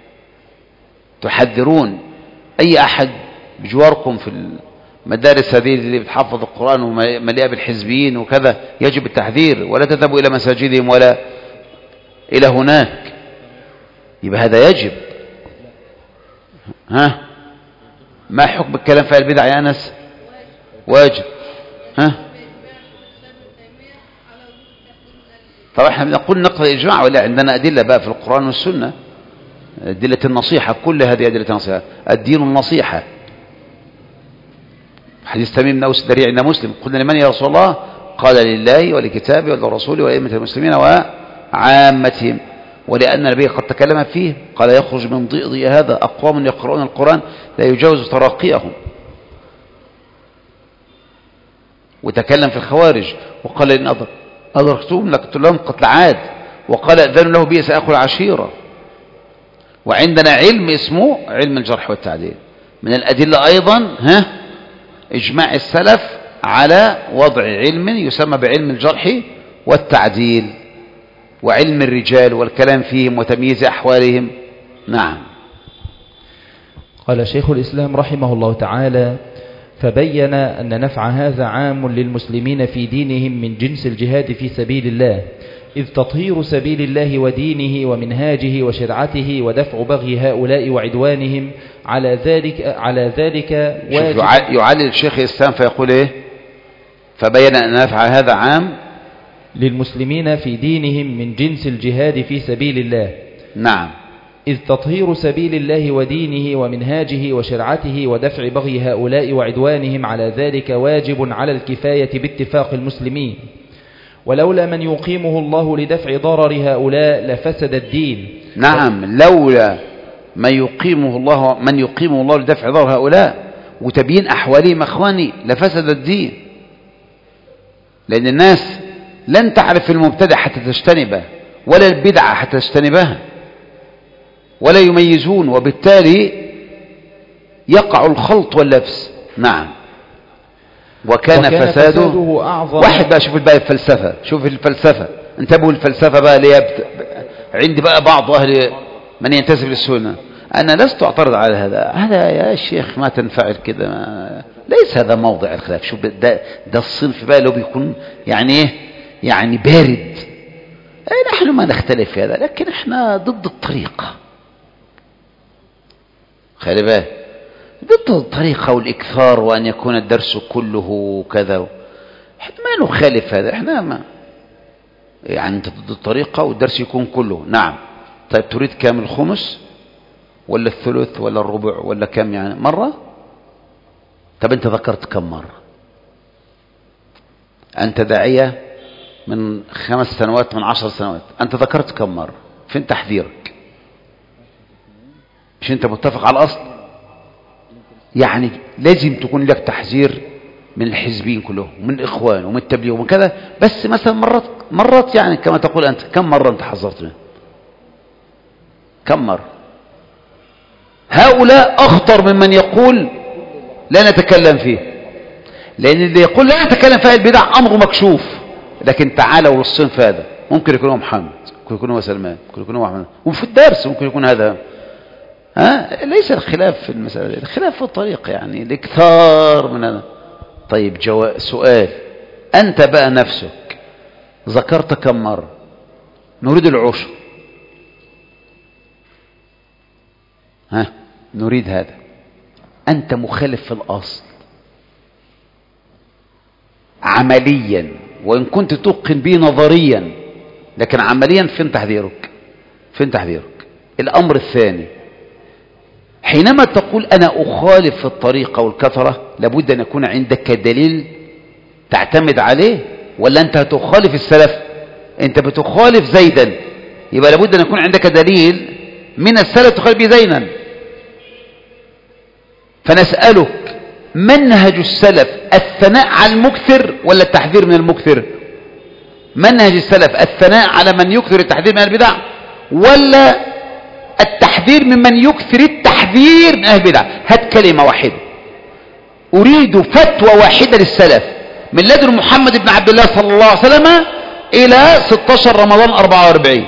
Speaker 1: تحذرون أي أحد بجواركم في المدارس هذه اللي بتحفظ القرآن ومليئة بالحزبيين وكذا، يجب التحذير، ولا تذهبوا إلى مساجدهم ولا إلى هناك. يبقى هذا يجب. ما حكم الكلام في البدع يا أنس؟ واجب. طبعا احنا بنقول نقل الإجماع، ولا عندنا أدلة بقى في القرآن والسنة، أدلة النصيحة، كل هذه أدلة النصيحة. الدين النصيحة. حديث تميم بن أوس الدريعي عند مسلم: قلنا لمن يا رسول الله؟ قال: لله ولكتابه ولرسوله ولأئمة المسلمين وعامتهم. ولأن النبي قد تكلم فيه قال: يخرج من ضئضي هذا أقوام يقرؤون القرآن لا يجاوز تراقيهم. وتكلم في الخوارج وقال: إن أدركتهم لقتلهم قتل عاد، وقال: أذن له بئس أخو العشيرة. وعندنا علم اسمه علم الجرح والتعديل. من الأدلة أيضا إجماع السلف على وضع علم يسمى بعلم الجرح والتعديل، وعلم الرجال والكلام فيهم وتمييز أحوالهم. نعم.
Speaker 2: قال شيخ الإسلام رحمه الله تعالى: فبين أن نفع هذا عام للمسلمين في دينهم من جنس الجهاد في سبيل الله، إذ تطهير سبيل الله ودينه ومنهاجه وشرعته ودفع بغي هؤلاء وعدوانهم على ذلك واجب.
Speaker 1: يعلل الشيخ الإسلام فيقول إيه؟ فبين أن نفع هذا عام
Speaker 2: للمسلمين في دينهم من جنس الجهاد في سبيل الله.
Speaker 1: نعم.
Speaker 2: إذ تطهير سبيل الله ودينه ومنهاجه وشرعته ودفع بغي هؤلاء وعدوانهم على ذلك واجب على الكفاية باتفاق المسلمين، ولولا من يقيمه الله لدفع ضرر هؤلاء لفسد الدين.
Speaker 1: نعم، لولا من يقيمه الله لدفع ضرر هؤلاء وتبيين أحوالهم أخواني لفسد الدين، لأن الناس لن تعرف المبتدع حتى تجتنبه، ولا البدعة حتى تجتنبها، ولا يميزون، وبالتالي يقع الخلط واللبس. نعم. وكان فساده
Speaker 2: أعظم.
Speaker 1: واحد بقى شوف بقى الفلسفة، شوف الفلسفة، انتبهوا الفلسفة بقى اللي عندي بقى بعض أهل من ينتسب للسنة. أنا لست أعترض على هذا يا شيخ، ما تنفعل كده، ليس هذا موضع الخلاف. شوف ده الصنف بقى لو بيكون يعني ايه، يعني بارد. نحن ما نختلف في هذا، لكن احنا ضد الطريقة، خلي بالك، ضد الطريقة والإكثار وأن يكون الدرس كله كذا. احنا ما نخالف هذا، احنا ما يعني انت ضد الطريقة والدرس يكون كله. نعم. طيب تريد كام، الخمس ولا الثلث ولا الربع ولا كم يعني مرة؟ طب انت ذكرت كم مرة؟ انت داعية من 5 سنوات، من 10 سنوات، انت ذكرت كم مرة؟ فين تحذيرك؟ مش انت متفق على الاصل؟ يعني لازم تكون لك تحذير من الحزبين كلهم، ومن الاخوان ومن التبليغ ومن كذا، بس مثلا مرات يعني كما تقول انت، كم مرة انت حذرت منه؟ كم مرة؟ هؤلاء اخطر ممن يقول لا نتكلم فيه، لان اللي يقول لا نتكلم في البدع امره مكشوف. لكن تعالوا للصنف هذا، ممكن يكون هو محمد، ممكن يكون هو سلمان، ممكن يكون هو احمد، وفي الدرس ممكن يكون هذا. ليس الخلاف في المسألة دي، الخلاف في الطريقة، يعني الاكثار من هذا. طيب سؤال، انت بقى نفسك ذكرت كم مرة؟ نريد العشر. نريد هذا. أنت مخالف في الأصل عمليا، وإن كنت توقن به نظريا، لكن عمليا فين تحذيرك؟ فين تحذيرك؟ الأمر الثاني، حينما تقول أنا أخالف في الطريقة والكثرة، لابد أن يكون عندك دليل تعتمد عليه، ولا أنت تخالف السلف؟ أنت بتخالف زيدا، يبقى لابد أن يكون عندك دليل من السلف تخالف به زيدا. فنسألك، منهج السلف الثناء على المكثر ولا التحذير من المكثر؟ منهج السلف الثناء على من يكثر، التحذير من البدع، ولا التحذير ممن يكثر التحذير من أهل البدع؟ هات كلمة واحدة، أريد فتوى واحدة للسلف من لدن محمد بن عبد الله صلى الله عليه وسلم إلى 16 رمضان 44،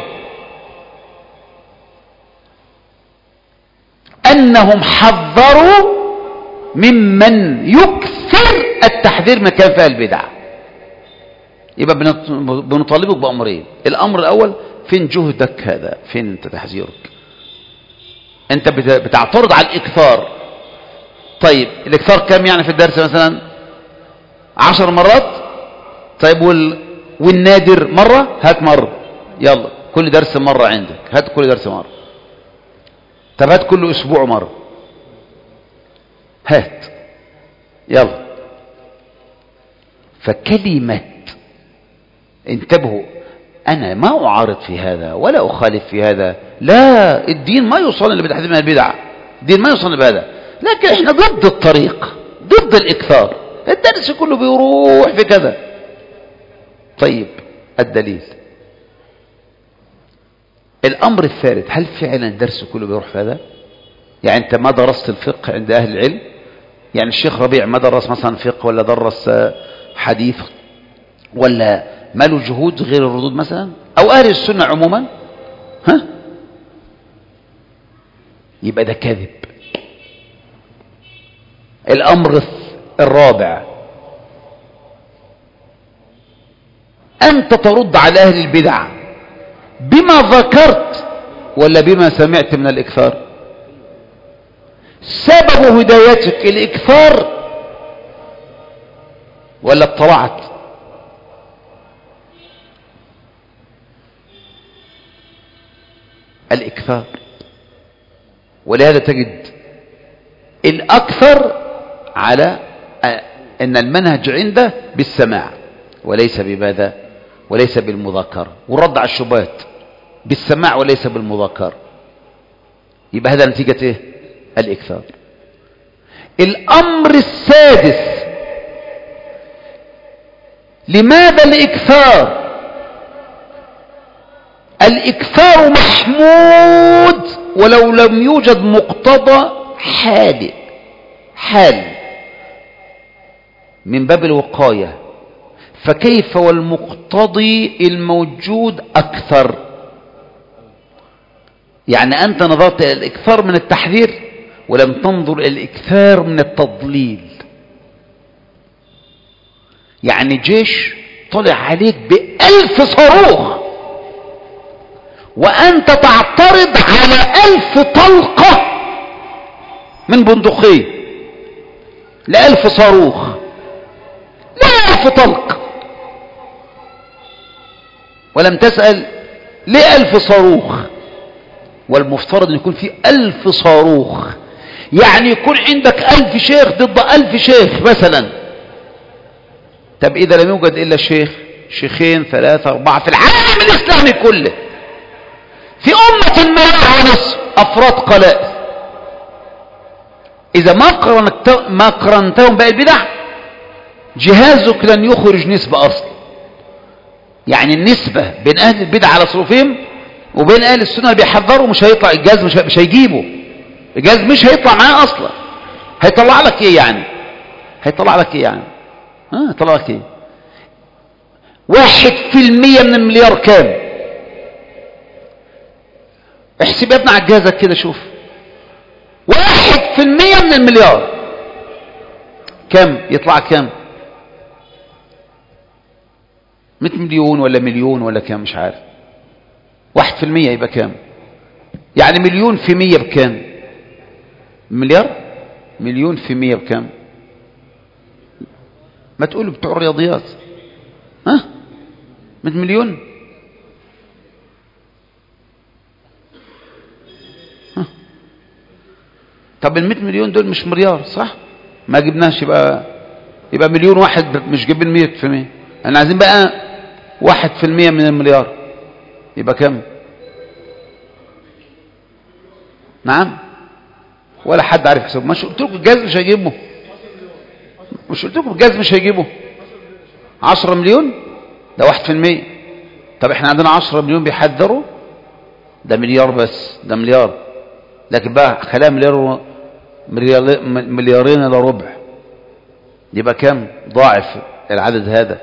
Speaker 1: أنهم حذروا ممن يكثر التحذير من كلام في البدع. يبقى بنطالبك بأمرين. الأمر الأول، فين جهدك هذا؟ فين انت تحذيرك؟ انت بتعترض على الإكثار. طيب الإكثار كم يعني في الدرس؟ مثلا 10 مرات. طيب والنادر مرة؟ هات مرة، يلا كل درس مرة عندك، هات كل درس مرة. طب هات كل أسبوع مرة، هات، يلا. فكلمة، انتبهوا، أنا ما أعارض في هذا ولا أخالف في هذا، لا، الدين ما يوصل اللي بتحذير من البدع، الدين ما يوصل بهذا، لكن احنا ضد الطريق، ضد الإكثار. الدرس كله بيروح في كذا. طيب الدليل. الأمر الثالث، هل فعلا الدرس كله بيروح في هذا؟ يعني أنت ما درست الفقه عند أهل العلم؟ يعني الشيخ ربيع ما درس مثلا فقه ولا درس حديث، ولا ما له جهود غير الردود مثلا، أو أهل السنة عموما؟ يبقى ده كذب. الأمر الرابع، أنت ترد على أهل البدع بما ذكرت ولا بما سمعت من الإكثار؟ سبب هدايتك الإكثار ولا اطلعت؟ الإكثار. ولهذا تجد الأكثر على أن المنهج عنده بالسماع وليس بماذا؟ وليس بالمذاكرة، والرد على الشبهات بالسماع وليس بالمذاكرة. يبقى هذا نتيجة ايه؟ الإكثار. الأمر السادس، لماذا الإكثار؟ الإكثار محمود ولو لم يوجد مقتضى حال من باب الوقاية، فكيف والمقتضي الموجود أكثر؟ يعني أنت نظرت إلى الإكثار من التحذير ولم تنظر إلى الإكثار من التضليل. يعني جيش طلع عليك ب1000 صاروخ وأنت تعترض على 1000 طلقة من بندقية، ل1000 صاروخ، لا 1000 طلق، ولم تسأل ليه 1000 صاروخ؟ والمفترض أن يكون في 1000 صاروخ، يعني يكون عندك 1000 شيخ ضد 1000 شيخ مثلا. طب إذا لم يوجد إلا شيخ، شيخين، 3، 4 في العالم الإسلامي كله، في أمة 1.5 أفراد قلائل، إذا ما قرنتهم بقى البدع جهازك لن يخرج نسبة أصلا. يعني النسبة بين أهل البدع على صروفهم وبين أهل السنة اللي بيحذروا مش هيطلع الجهاز، مش هيجيبه الجهاز، مش هيطلع معاه أصلا. هيطلع لك إيه يعني؟ هيطلع لك إيه يعني؟ هيطلع لك إيه؟ 1% من المليار كام؟ احسب يا ابني على جهازك كده شوف، 1% من المليار كم يطلع؟ كم؟ 100 مليون ولا مليون ولا كم؟ مش عارف. 1% يبقى كم؟ يعني مليون في 100 بكام؟ مليار؟ مليون في 100 بكام؟ ما تقولوا بتوع الرياضيات. 100 مليون؟ طب ال 100 مليون دول مش مليار صح؟ ما جبناش، يبقى مليون واحد مش جايبين 100%. احنا عايزين بقى 1% من المليار، يبقى كم؟ نعم؟ ولا حد عارف يحسب. مش قلت لكم الجهاز مش هيجيبه؟ مش قلت لكم الجهاز مش هيجيبه؟ 10 مليون ده 1%. طب احنا عندنا 10 مليون بيحذروا، ده مليار بس، ده مليار. لكن بقى خلاها مليارين الا ربع، يبقى كم؟ ضاعف العدد هذا.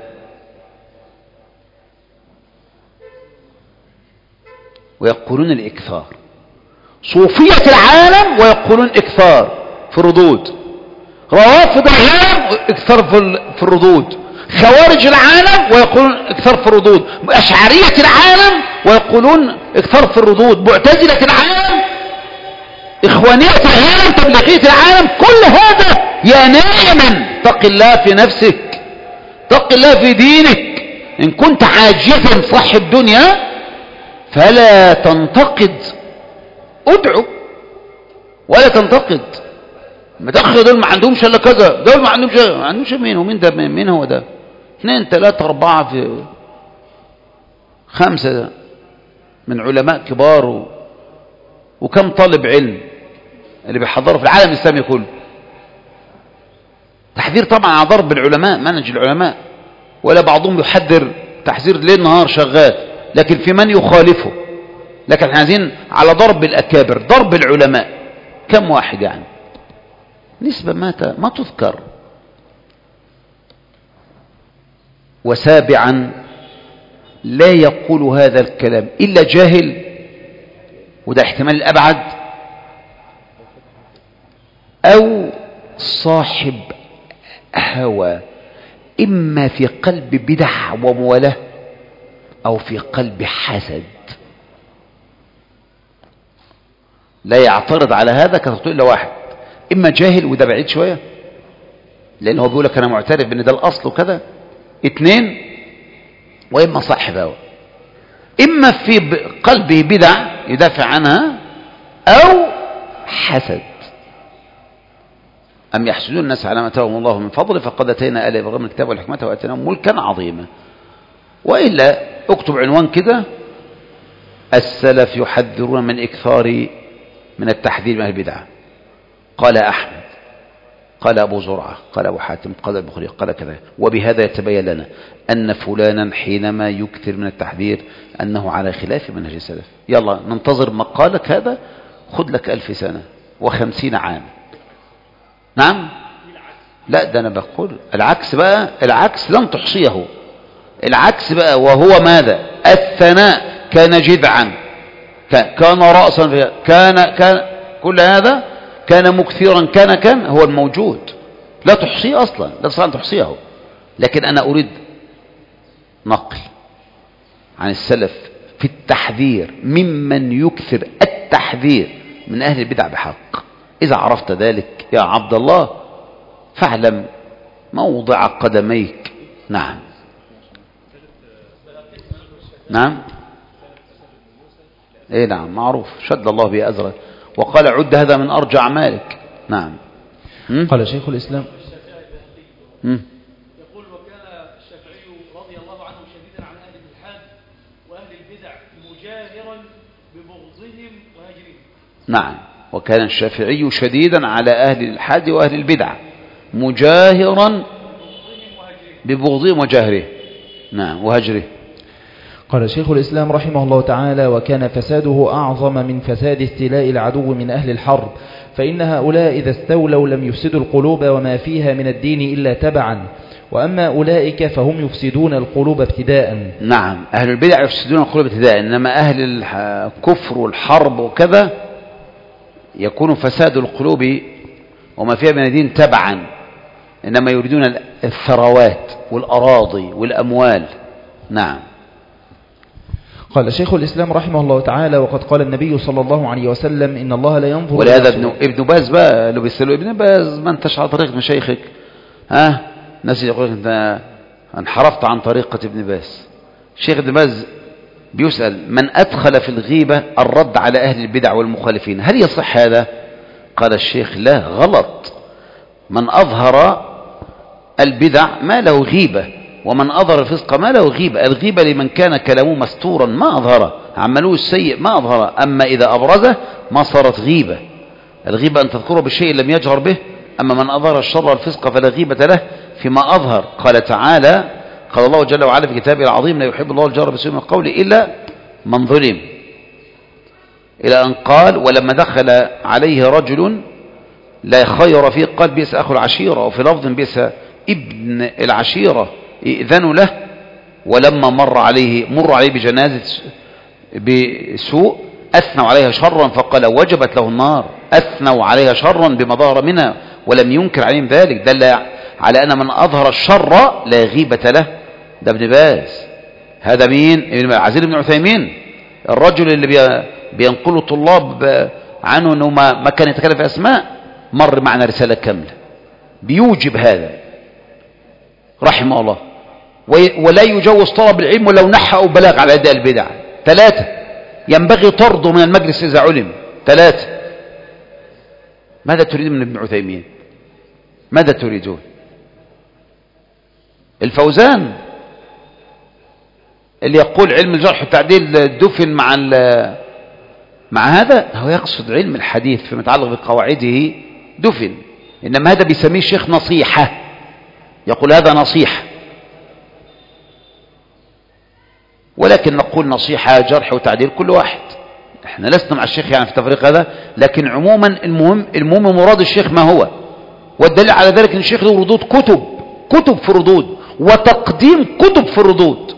Speaker 1: ويقولون الإكثار، صوفية العالم ويقولون إكثار في الردود، روافض العالم إكثار في الردود، خوارج العالم ويقولون إكثار في الردود، أشعرية العالم ويقولون إكثار في الردود، معتزلة العالم، إخوانية العالم، تبليغية العالم. كل هذا يا نائما اتق الله في نفسك، اتق الله في دينك. إن كنت عاجزا صاحب دنيا فلا تنتقد، ادعو ولا تنتقد. ما تاخذ دول ما عندهمش الا كذا، دول ما عندهمش مين ومين ده؟ مين هو ده؟ 2 3 4 في 5 من علماء كبار وكم طالب علم اللي بيحضروا في العالم الإسلامي كله. تحذير طبعا على ضرب العلماء، منهج العلماء، ولا بعضهم يحذر تحذير ليل نهار شغال، لكن في من يخالفه. لكن احنا عايزين على ضرب الأكابر، ضرب العلماء. كم واحد يعني؟ نسبة ما تذكر. وسابعا، لا يقول هذا الكلام إلا جاهل، وده احتمال الأبعد، أو صاحب هوى، إما في قلب بدع وموالاه أو في قلب حسد. لا يعترض على هذا كتقول إلا واحد، إما جاهل وده بعيد شوية لأنه بيقول لك أنا معترف بأن ده الأصل وكذا، اثنين، وإما صاحب هوى، إما في قلبه بدع يدافع عنها أو حسد. أم يحسدون الناس على ما آتاهم الله من فضله فقد آتينا آل إبراهيم الكتاب والحكمة وآتيناهم ملكا عظيما. وإلا اكتب عنوان كده: السلف يحذرون من إكثار من التحذير من البدعة. قال أحمد، قال أبو زرعة، قال أبو حاتم، قال البخاري، قال كذا. وبهذا يتبين لنا أن فلانا حينما يكثر من التحذير أنه على خلاف منهج السلف. يلا ننتظر مقالك هذا، خذ لك 1000 سنة و50 عام. نعم، لا ده أنا بقول العكس بقى، العكس لن تحصيه. العكس بقى وهو ماذا؟ الثناء. كان جذعا، كان رأسا، كان كل هذا، كان مكثرا، كان هو الموجود، لا تحصيه أصلا، لا تستطيع أن تحصيه. لكن أنا أريد نقل عن السلف في التحذير ممن يكثر التحذير من أهل البدع بحق. إذا عرفت ذلك يا عبد الله فاعلم موضع قدميك. نعم نعم، ايه نعم، معروف، شد الله به أزرا وقال عد هذا من أرجع أعمالك. نعم.
Speaker 2: قال شيخ الإسلام
Speaker 4: يقول: وكان الشافعي رضي الله عنه شديدا على أهل الإلحاد وأهل البدع مجاهرا ببغضهم وهجرهم.
Speaker 1: نعم، وكان الشافعي شديدا على أهل الإلحاد وأهل البدع مجاهرا ببغضهم وجهره. نعم، وهجره.
Speaker 2: قال شيخ الإسلام رحمه الله تعالى: وكان فساده أعظم من فساد استيلاء العدو من أهل الحرب، فإن هؤلاء إذا استولوا لم يفسدوا القلوب وما فيها من الدين إلا تبعا، وأما أولئك فهم يفسدون القلوب ابتداء.
Speaker 1: نعم، أهل البدع يفسدون القلوب ابتداء، إنما أهل الكفر والحرب وكذا يكون فساد القلوب وما فيها من الدين تبعا، إنما يريدون الثروات والأراضي والأموال. نعم.
Speaker 2: قال شيخ الإسلام رحمه الله تعالى: وقد قال النبي صلى الله عليه وسلم: إن الله لا ينظر.
Speaker 1: ولهذا ابن باز بقى لو بيسألوا ابن باز ما انتش على طريقة مشايخك، ناس يقول انت انحرفت عن طريقة ابن باز. الشيخ ابن باز بيسأل: من أدخل في الغيبة الرد على أهل البدع والمخالفين، هل يصح هذا؟ قال الشيخ: لا، غلط. من أظهر البدع ما له غيبة، ومن أظهر الفسق ما له غيبة. الغيبة لمن كان كلامه مستورا ما أظهره، عملوه السيء ما أظهره، أما إذا أبرزه ما صارت غيبة. الغيبة أن تذكره بالشيء لم يجهر به، أما من أظهر الشر والفسق فلا غيبة له فيما أظهر. قال تعالى: قال الله جل وعلا في كتابه العظيم: لا يحب الله الجهر بالسوء من القول إلا من ظلم، إلى أن قال: ولما دخل عليه رجل لا خير فيه قال: بئس أخو العشيرة، وفي لفظ: بئس ابن العشيرة، إذن له. ولما مر عليه بجنازة بسوء أثنوا عليها شرا فقال: وجبت له النار. أثنوا عليها شرا بما ظهر منها ولم ينكر عليهم ذلك، دل على أن من أظهر الشر لا غيبة له. ده ابن باز. هذا مين؟ عزيز بن عثيمين، الرجل اللي بينقل طلاب عنه أنه ما كان يتكلم في أسماء، مر معنا رسالة كاملة بيوجب هذا رحمه الله. ولا يجوز طلب العلم ولو نحى أو بلاغ على يد البدع. 3 ينبغي طرده من المجلس إذا علم. 3 ماذا تريد من ابن عثيمين؟ ماذا تريدون؟ الفوزان اللي يقول علم الجرح والتعديل دفن مع هذا، هو يقصد علم الحديث فيما يتعلق بقواعده دفن، إنما هذا بيسميه الشيخ نصيحة، يقول هذا نصيحة. ولكن نقول نصيحة جرح وتعديل كل واحد، احنا لسنا مع الشيخ يعني في تفريق هذا، لكن عموما المهم مراد الشيخ ما هو. والدليل على ذلك ان الشيخ له ردود، كتب في الردود، وتقديم كتب في الردود.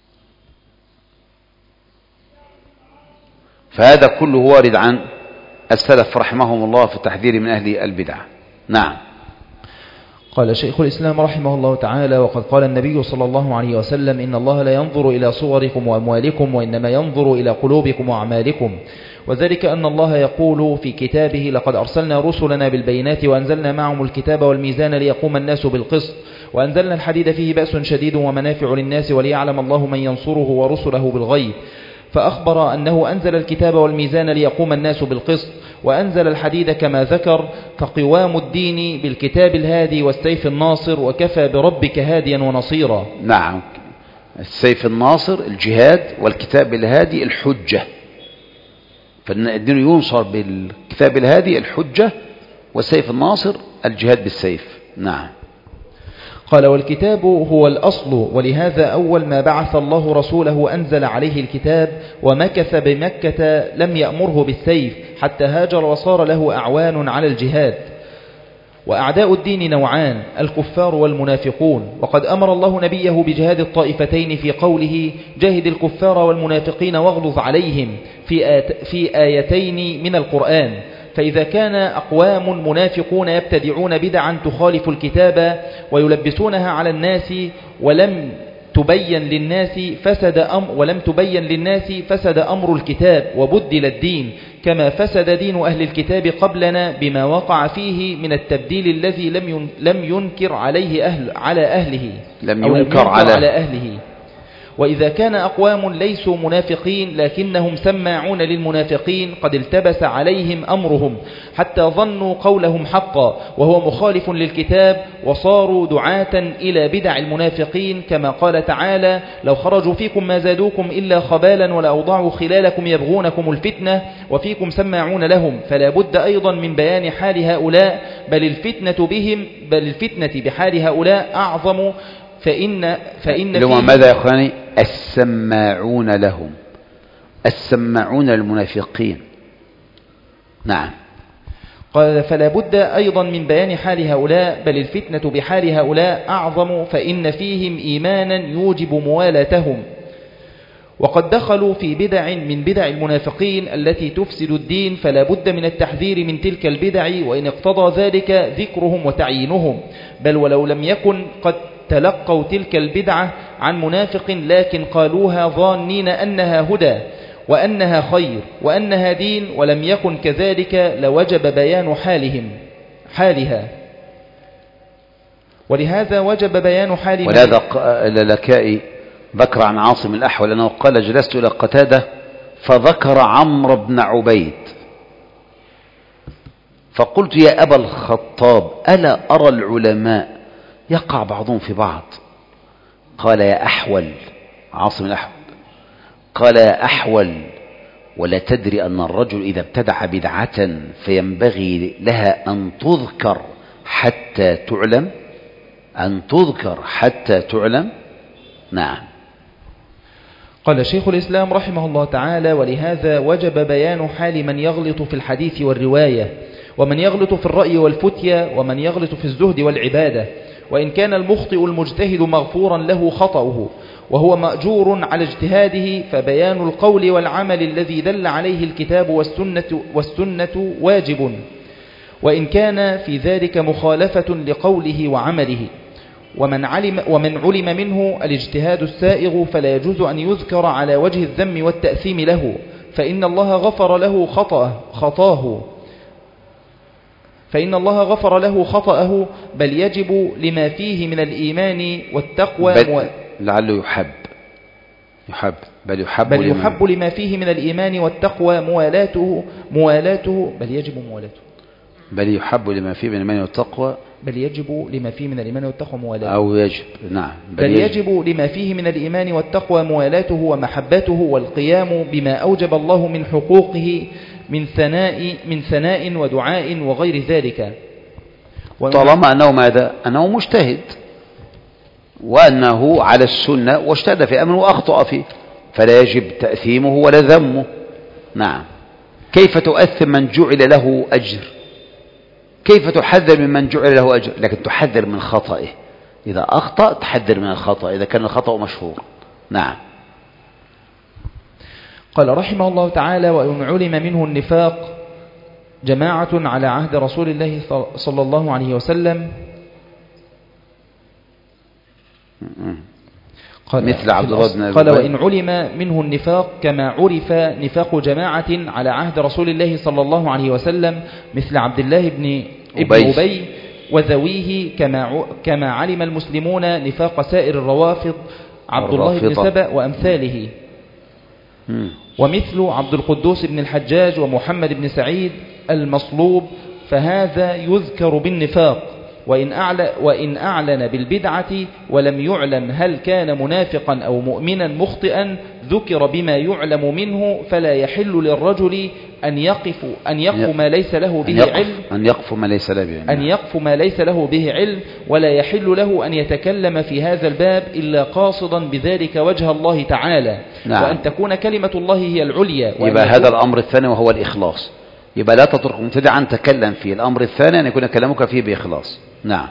Speaker 1: فهذا كله وارد عن السلف رحمهم الله في التحذير من أهل البدع. نعم.
Speaker 2: قال شيخ الإسلام رحمه الله تعالى: وقد قال النبي صلى الله عليه وسلم: إن الله لا ينظر إلى صوركم وأموالكم وإنما ينظر إلى قلوبكم وأعمالكم. وذلك أن الله يقول في كتابه: لقد أرسلنا رسلنا بالبينات وأنزلنا معهم الكتاب والميزان ليقوم الناس بالقسط وأنزلنا الحديد فيه بأس شديد ومنافع للناس وليعلم الله من ينصره ورسله بالغيب. فأخبر أنه أنزل الكتاب والميزان ليقوم الناس بالقسط وأنزل الحديد كما ذكر، فقوام الدين بالكتاب الهادي والسيف الناصر، وكفى بربك هاديا ونصيرا.
Speaker 1: نعم، السيف الناصر الجهاد، والكتاب الهادي الحجة، فالدين ينصر بالكتاب الهادي الحجة، والسيف الناصر الجهاد بالسيف. نعم.
Speaker 2: قال: والكتاب هو الأصل، ولهذا أول ما بعث الله رسوله أنزل عليه الكتاب، ومكث بمكة لم يأمره بالسيف حتى هاجر وصار له أعوان على الجهاد. وأعداء الدين نوعان: الكفار والمنافقون. وقد أمر الله نبيه بجهاد الطائفتين في قوله: جاهد الكفار والمنافقين واغلظ عليهم في آيتين من القرآن. فإذا كان أقوام منافقون يبتدعون بدعا تخالف الكتاب ويلبسونها على الناس ولم تبين للناس فسد أمر الكتاب وبدل الدين، كما فسد دين أهل الكتاب قبلنا بما وقع فيه من التبديل الذي لم ينكر عليه على أهله. وإذا كان أقوام ليسوا منافقين لكنهم سماعون للمنافقين قد التبس عليهم أمرهم حتى ظنوا قولهم حقا وهو مخالف للكتاب، وصاروا دعاة إلى بدع المنافقين، كما قال تعالى: لو خرجوا فيكم ما زادوكم إلا خبالا ولأوضعوا خلالكم يبغونكم الفتنة وفيكم سماعون لهم. فلا بد أيضا من بيان حال هؤلاء، بل الفتنة بحال هؤلاء أعظم، فإن
Speaker 1: لهم ماذا يا أخواني؟ السماعون لهم، السماعون المنافقين. نعم.
Speaker 2: قال: فلا بد أيضا من بيان حال هؤلاء، بل الفتنة بحال هؤلاء أعظم، فإن فيهم إيمانا يوجب موالاتهم. وقد دخلوا في بدع من بدع المنافقين التي تفسد الدين، فلا بد من التحذير من تلك البدع، وإن اقتضى ذلك ذكرهم وتعيينهم. بل ولو لم يكن قد تلقوا تلك البدعة عن منافق لكن قالوها ظانين أنها هدى وأنها خير وأنها دين، ولم يكن كذلك لوجب بيان حالها. ولهذا وجب بيان حال.
Speaker 1: ولهذا اللالكائي ذكر عن عاصم الأحول أنه قال: جلست إلى قتادة فذكر عمرو بن عبيد فقلت: يا أبا الخطاب، ألا أرى العلماء يقع بعضهم في بعض؟ قال: يا أحول، عاصم الأحول قال: يا أحول، ولا تدري أن الرجل إذا ابتدع بدعة فينبغي لها أن تذكر حتى تعلم. نعم.
Speaker 2: قال شيخ الإسلام رحمه الله تعالى: ولهذا وجب بيان حال من يغلط في الحديث والرواية، ومن يغلط في الرأي والفتية، ومن يغلط في الزهد والعبادة. وإن كان المخطئ المجتهد مغفورا له خطأه وهو مأجور على اجتهاده، فبيان القول والعمل الذي دل عليه الكتاب والسنة واجب، وإن كان في ذلك مخالفة لقوله وعمله. ومن علم منه الاجتهاد السائغ فلا يجوز أن يذكر على وجه الذم والتأثيم له، فإن الله غفر له خطأه، بل يجب لما فيه من الإيمان والتقوى
Speaker 1: لعله يحب بل يحب
Speaker 2: لما فيه من الإيمان والتقوى موالاته، بل يجب موالاته،
Speaker 1: بل يحب لما فيه من الإيمان والتقوى،
Speaker 2: بل يجب لما فيه من الإيمان والتقوى موالاته،
Speaker 1: أو يجب. نعم.
Speaker 2: بل يجب لما فيه من الإيمان والتقوى موالاته ومحبته، والقيام بما أوجب الله من حقوقه من ثناء ودعاء وغير ذلك،
Speaker 1: طالما أنه ماذا؟ أنه مجتهد وأنه على السنة واجتهد في أمر وأخطأ فيه، فلا يجب تأثيمه ولا ذمه. نعم. كيف تؤثم من جعل له أجر؟ كيف تحذر من جعل له أجر؟ لكن تحذر من خطئه، إذا أخطأ تحذر من الخطأ إذا كان الخطأ مشهور. نعم.
Speaker 2: قال رحمه الله تعالى: وإن علم منه النفاق جماعة على عهد رسول الله صلى الله عليه وسلم
Speaker 1: مثل عبد الله بن
Speaker 2: قال وإن علم منه النفاق كما عرف نفاق جماعة على عهد رسول الله صلى الله عليه وسلم مثل عبد الله بن أبي وذويه كما علم المسلمون نفاق سائر الروافض عبد الله بن سبأ وأمثاله ومثل عبد القدوس بن الحجاج ومحمد بن سعيد المصلوب فهذا يذكر بالنفاق وإن أعلن بالبدعة ولم يعلم هل كان منافقا أو مؤمنا مخطئا ذكر بما يعلم منه فلا يحل للرجل أن يقف ما ليس له به علم
Speaker 1: أن يقف ما ليس له به علم ولا يحل له أن يتكلم في هذا الباب إلا قاصدا بذلك وجه الله تعالى. نعم. وأن تكون كلمة الله هي العليا. يبقى هذا الأمر الثاني وهو الإخلاص. يبقى لا تترك مبتدعا تكلم فيه. الأمر الثاني أن يكون كلامك فيه بإخلاص. نعم.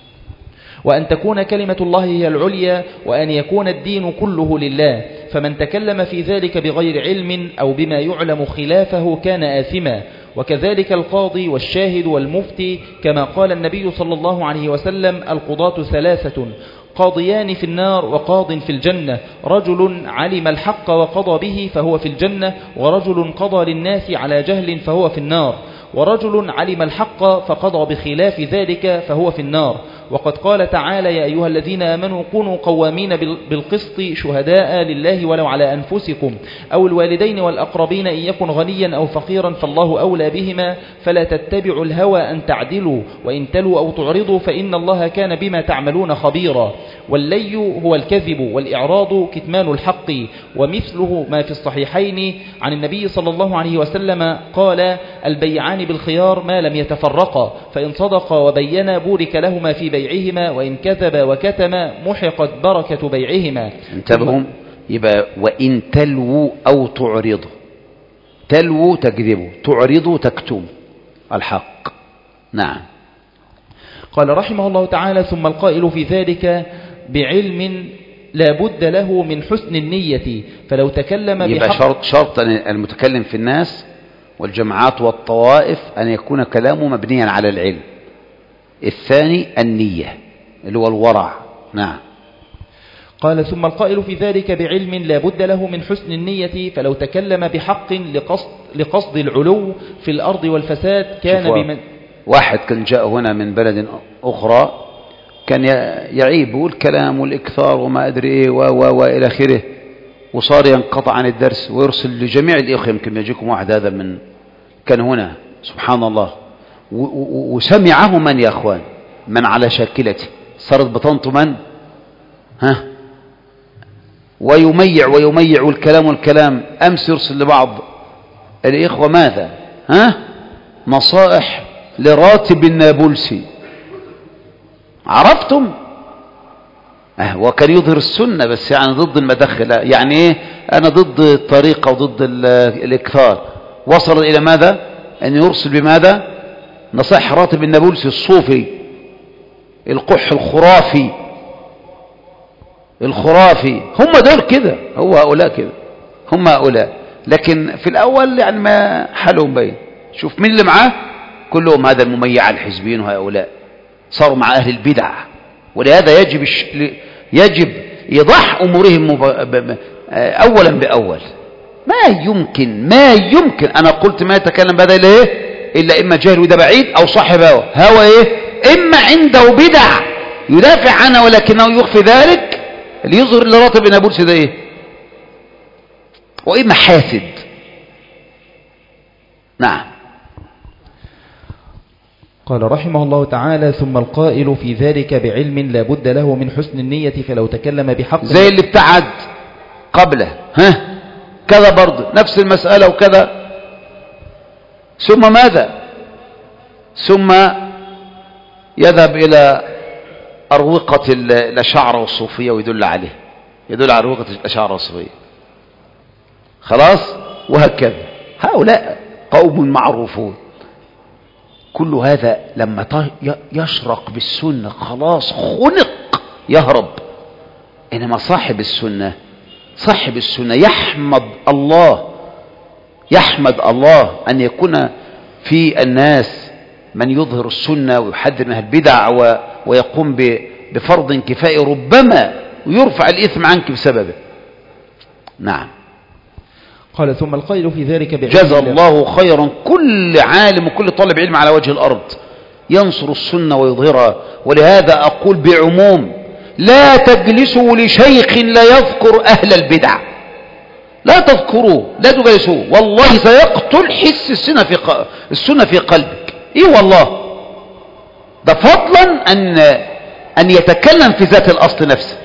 Speaker 2: وأن تكون كلمة الله هي العليا وأن يكون الدين كله لله فمن تكلم في ذلك بغير علم أو بما يعلم خلافه كان آثما وكذلك القاضي والشاهد والمفتي كما قال النبي صلى الله عليه وسلم القضاة ثلاثة قاضيان في النار وقاض في الجنة رجل علم الحق وقضى به فهو في الجنة ورجل قضى للناس على جهل فهو في النار ورجل علم الحق فقضى بخلاف ذلك فهو في النار. وقد قال تعالى يا أيها الذين آمنوا كونوا قوامين بالقسط شهداء لله ولو على أنفسكم أو الوالدين والأقربين إن يكن غنيا أو فقيرا فالله أولى بهما فلا تتبعوا الهوى أن تعدلوا وإن تلوا أو تعرضوا فإن الله كان بما تعملون خبيرا. واللي هو الكذب والإعراض كتمان الحق ومثله ما في الصحيحين عن النبي صلى الله عليه وسلم قال البيعان بالخيار ما لم يتفرقا فإن صدقا وبينا بورك لهما في بيعهما وإن كذبا وكتما محقت بركة بيعهما.
Speaker 1: انتبهوا يبقى وإن تلووا أو تعرضوا تلووا تكذبوا تعرضوا تكتموا الحق. نعم.
Speaker 2: قال رحمه الله تعالى ثم القائل في ذلك بعلم لا بد له من حسن النية فلو تكلم
Speaker 1: يبقى شرط المتكلم في الناس والجماعات والطوائف أن يكون كلامه مبنيا على العلم. الثاني النية اللي هو الورع. نعم.
Speaker 2: قال ثم القائل في ذلك بعلم لا بد له من حسن النية فلو تكلم بحق لقصد العلو في الأرض والفساد كان بمن
Speaker 1: واحد كان جاء هنا من بلد أخرى كان يعيب والكلام والإكثار وما أدري إيه وإلى آخره وصار ينقطع عن الدرس ويرسل لجميع الإخوة. يمكن يجيكم واحد هذا من كان هنا سبحان الله وسمعه من يا أخوان من على شاكلته صارت بطنته من ويميع والكلام أمس يرسل لبعض الإخوة ماذا نصائح لراتب النابلسي عرفتم وكان يظهر السنة بس يعني ضد المدخلة يعني ايه انا ضد الطريقة وضد الاكثار. وصل الى ماذا ان يرسل بماذا نصائح راتب النابلسي الصوفي القح الخرافي هم دول كده هو هؤلاء كده هم هؤلاء. لكن في الاول يعني ما حالهم بين شوف مين اللي معاه كلهم هذا المميع الحزبيين وهؤلاء صاروا مع أهل البدع. ولهذا يجب إيضاح أمورهم أولا بأول. ما يمكن أنا قلت ما يتكلم بهذا إلا إما جاهل وده بعيد أو صاحب هوى إما عنده بدع يدافع عنها ولكنه يخفي ذلك ليظهر لراتب النابلسي ده وإما حاسد. نعم.
Speaker 2: قال رحمه الله تعالى ثم القائل في ذلك بعلم لا بد له من حسن النية فلو تكلم بحق
Speaker 1: زي اللي ابتعد قبله كذا برضه نفس المسألة وكذا ثم ماذا ثم يذهب إلى أروقة الأشاعرة والصوفية ويدل عليه يدل على أروقة الأشاعرة والصوفية خلاص وهكذا. هؤلاء قوم معروفون. كل هذا لما يشرق بالسنة خلاص خنق يهرب. إنما صاحب السنة يحمد الله أن يكون في الناس من يظهر السنة ويحذر من البدع ويقوم بفرض كفائي ربما ويرفع الإثم عنك بسببه. نعم.
Speaker 2: قال ثم القائل في ذلك
Speaker 1: جزا الله خيرا كل عالم وكل طالب علم على وجه الأرض ينصر السنة ويظهرها. ولهذا أقول بعموم لا تجلسوا لشيخ لا يذكر أهل البدع، لا تذكروه، لا تجلسوه، والله سيقتل حس السنة في قلبك. إيه والله، ده فضلا أن يتكلم في ذات الأصل نفسه.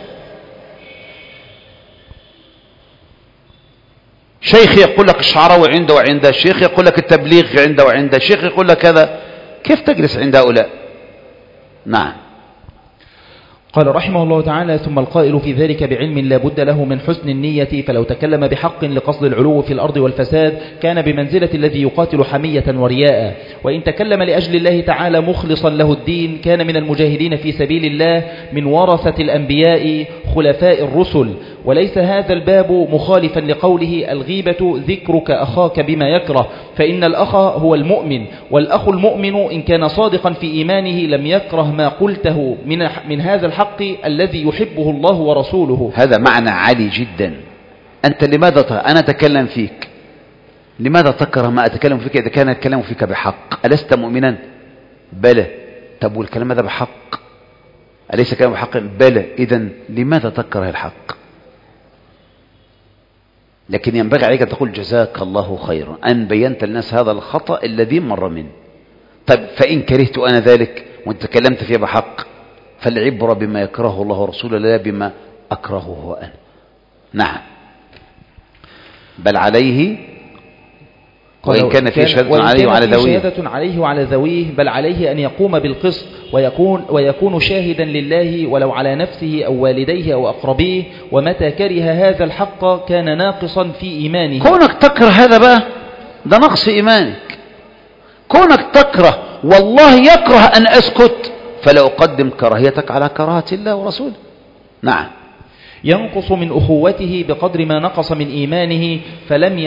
Speaker 1: شيخ يقول لك الشعراوي عنده وعنده، الشيخ يقول لك التبليغ عنده وعنده، الشيخ يقول لك كذا، كيف تجلس عند هؤلاء؟ نعم.
Speaker 2: قال رحمه الله تعالى ثم القائل في ذلك بعلم لا بد له من حسن النية، فلو تكلم بحق لقصد العلو في الأرض والفساد كان بمنزلة الذي يقاتل حمية ورياء، وإن تكلم لأجل الله تعالى مخلصا له الدين كان من المجاهدين في سبيل الله من ورثة الأنبياء خلفاء الرسل. وليس هذا الباب مخالفا لقوله الغيبة ذكرك أخاك بما يكره، فإن الأخ هو المؤمن، والأخ المؤمن إن كان صادقا في إيمانه لم يكره ما قلته من هذا الحق الذي يحبه الله ورسوله.
Speaker 1: هذا معنى عالي جدا. أنت لماذا أنا أتكلم فيك، لماذا تكره ما أتكلم فيك إذا كان الكلام فيك بحق؟ ألست مؤمنا؟ بلى. طب والكلام هذا بحق، أليس كلام بحق؟ بلى. إذن لماذا تكره الحق؟ لكن ينبغي عليك أن تقول جزاك الله خيرا أن بينت الناس هذا الخطأ الذي مر منه. طيب فإن كرهت أنا ذلك وانت تكلمت فيه بحق فالعبرة بما يكرهه الله ورسوله لا بما أكرهه أنا. نعم. بل عليه وإن كان في شهادة عليه
Speaker 2: وعلى ذويه بل عليه أن يقوم بالقسط ويكون شاهدا لله ولو على نفسه أو والديه أو أقربيه، ومتى كره هذا الحق كان ناقصا في إيمانه.
Speaker 1: كونك تكره هذا بقى ده نقص إيمانك. كونك تكره والله يكره أن أسكت فلا أقدم كراهيتك على كراهة الله ورسوله. نعم.
Speaker 2: ينقص من أخوته بقدر ما نقص من إيمانه فلم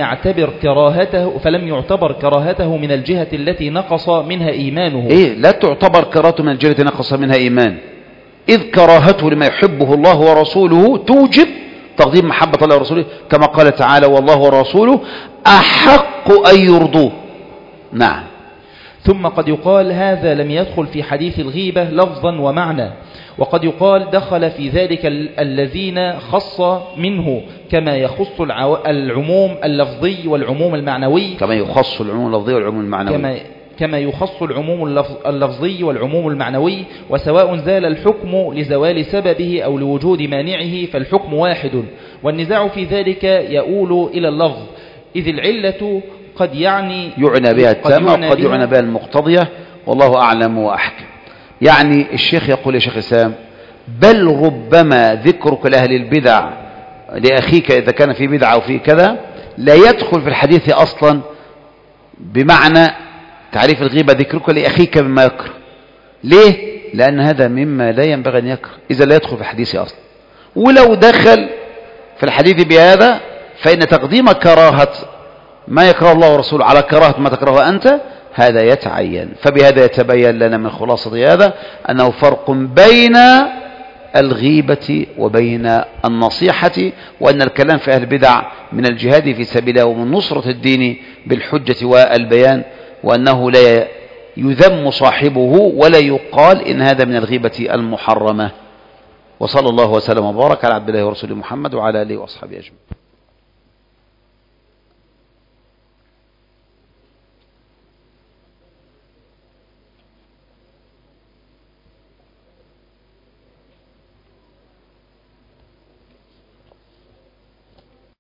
Speaker 2: يعتبر كراهته من الجهة التي نقص منها إيمانه.
Speaker 1: إيه لا تعتبر كراهته من الجهة التي نقص منها إيمان، إذ كراهته لما يحبه الله ورسوله توجب تقديم محبة الله ورسوله كما قال تعالى والله ورسوله أحق أن يرضوه. نعم.
Speaker 2: ثم قد يقال هذا لم يدخل في حديث الغيبة لفظا ومعنى، وقد يقال دخل في ذلك الذين خص منه كما يخص العموم اللفظي والعموم المعنوي،
Speaker 1: كما يخص العموم اللفظي والعموم المعنوي
Speaker 2: كما يخص العموم اللفظي والعموم المعنوي، وسواء زال الحكم لزوال سببه أو لوجود مانعه فالحكم واحد، والنزاع في ذلك يؤول إلى اللفظ، إذ العلة قد يعنى
Speaker 1: بها التامة وقد يعنى بها المقتضية، والله أعلم وأحكم. يعني الشيخ يقول يا شيخ إسلام بل ربما ذكرك لأهل البدع لأخيك إذا كان في بدعة أو في كذا لا يدخل في الحديث أصلا، بمعنى تعريف الغيبة ذكرك لأخيك بما يكره. ليه؟ لأن هذا مما لا ينبغي أن يكره، إذا لا يدخل في الحديث أصلا. ولو دخل في الحديث بهذا فإن تقديم كراهة ما يكره الله ورسوله على كراهة ما تكرهه أنت هذا يتعين. فبهذا يتبين لنا من خلاصة هذا أنه فرق بين الغيبة وبين النصيحة، وأن الكلام في أهل البدع من الجهاد في سبيل الله ومن نصرة الدين بالحجة والبيان، وأنه لا يذم صاحبه ولا يقال إن هذا من الغيبة المحرمة. وصلى الله وسلم وبارك على عبد الله ورسوله محمد وعلى آله وأصحابه أجمعين.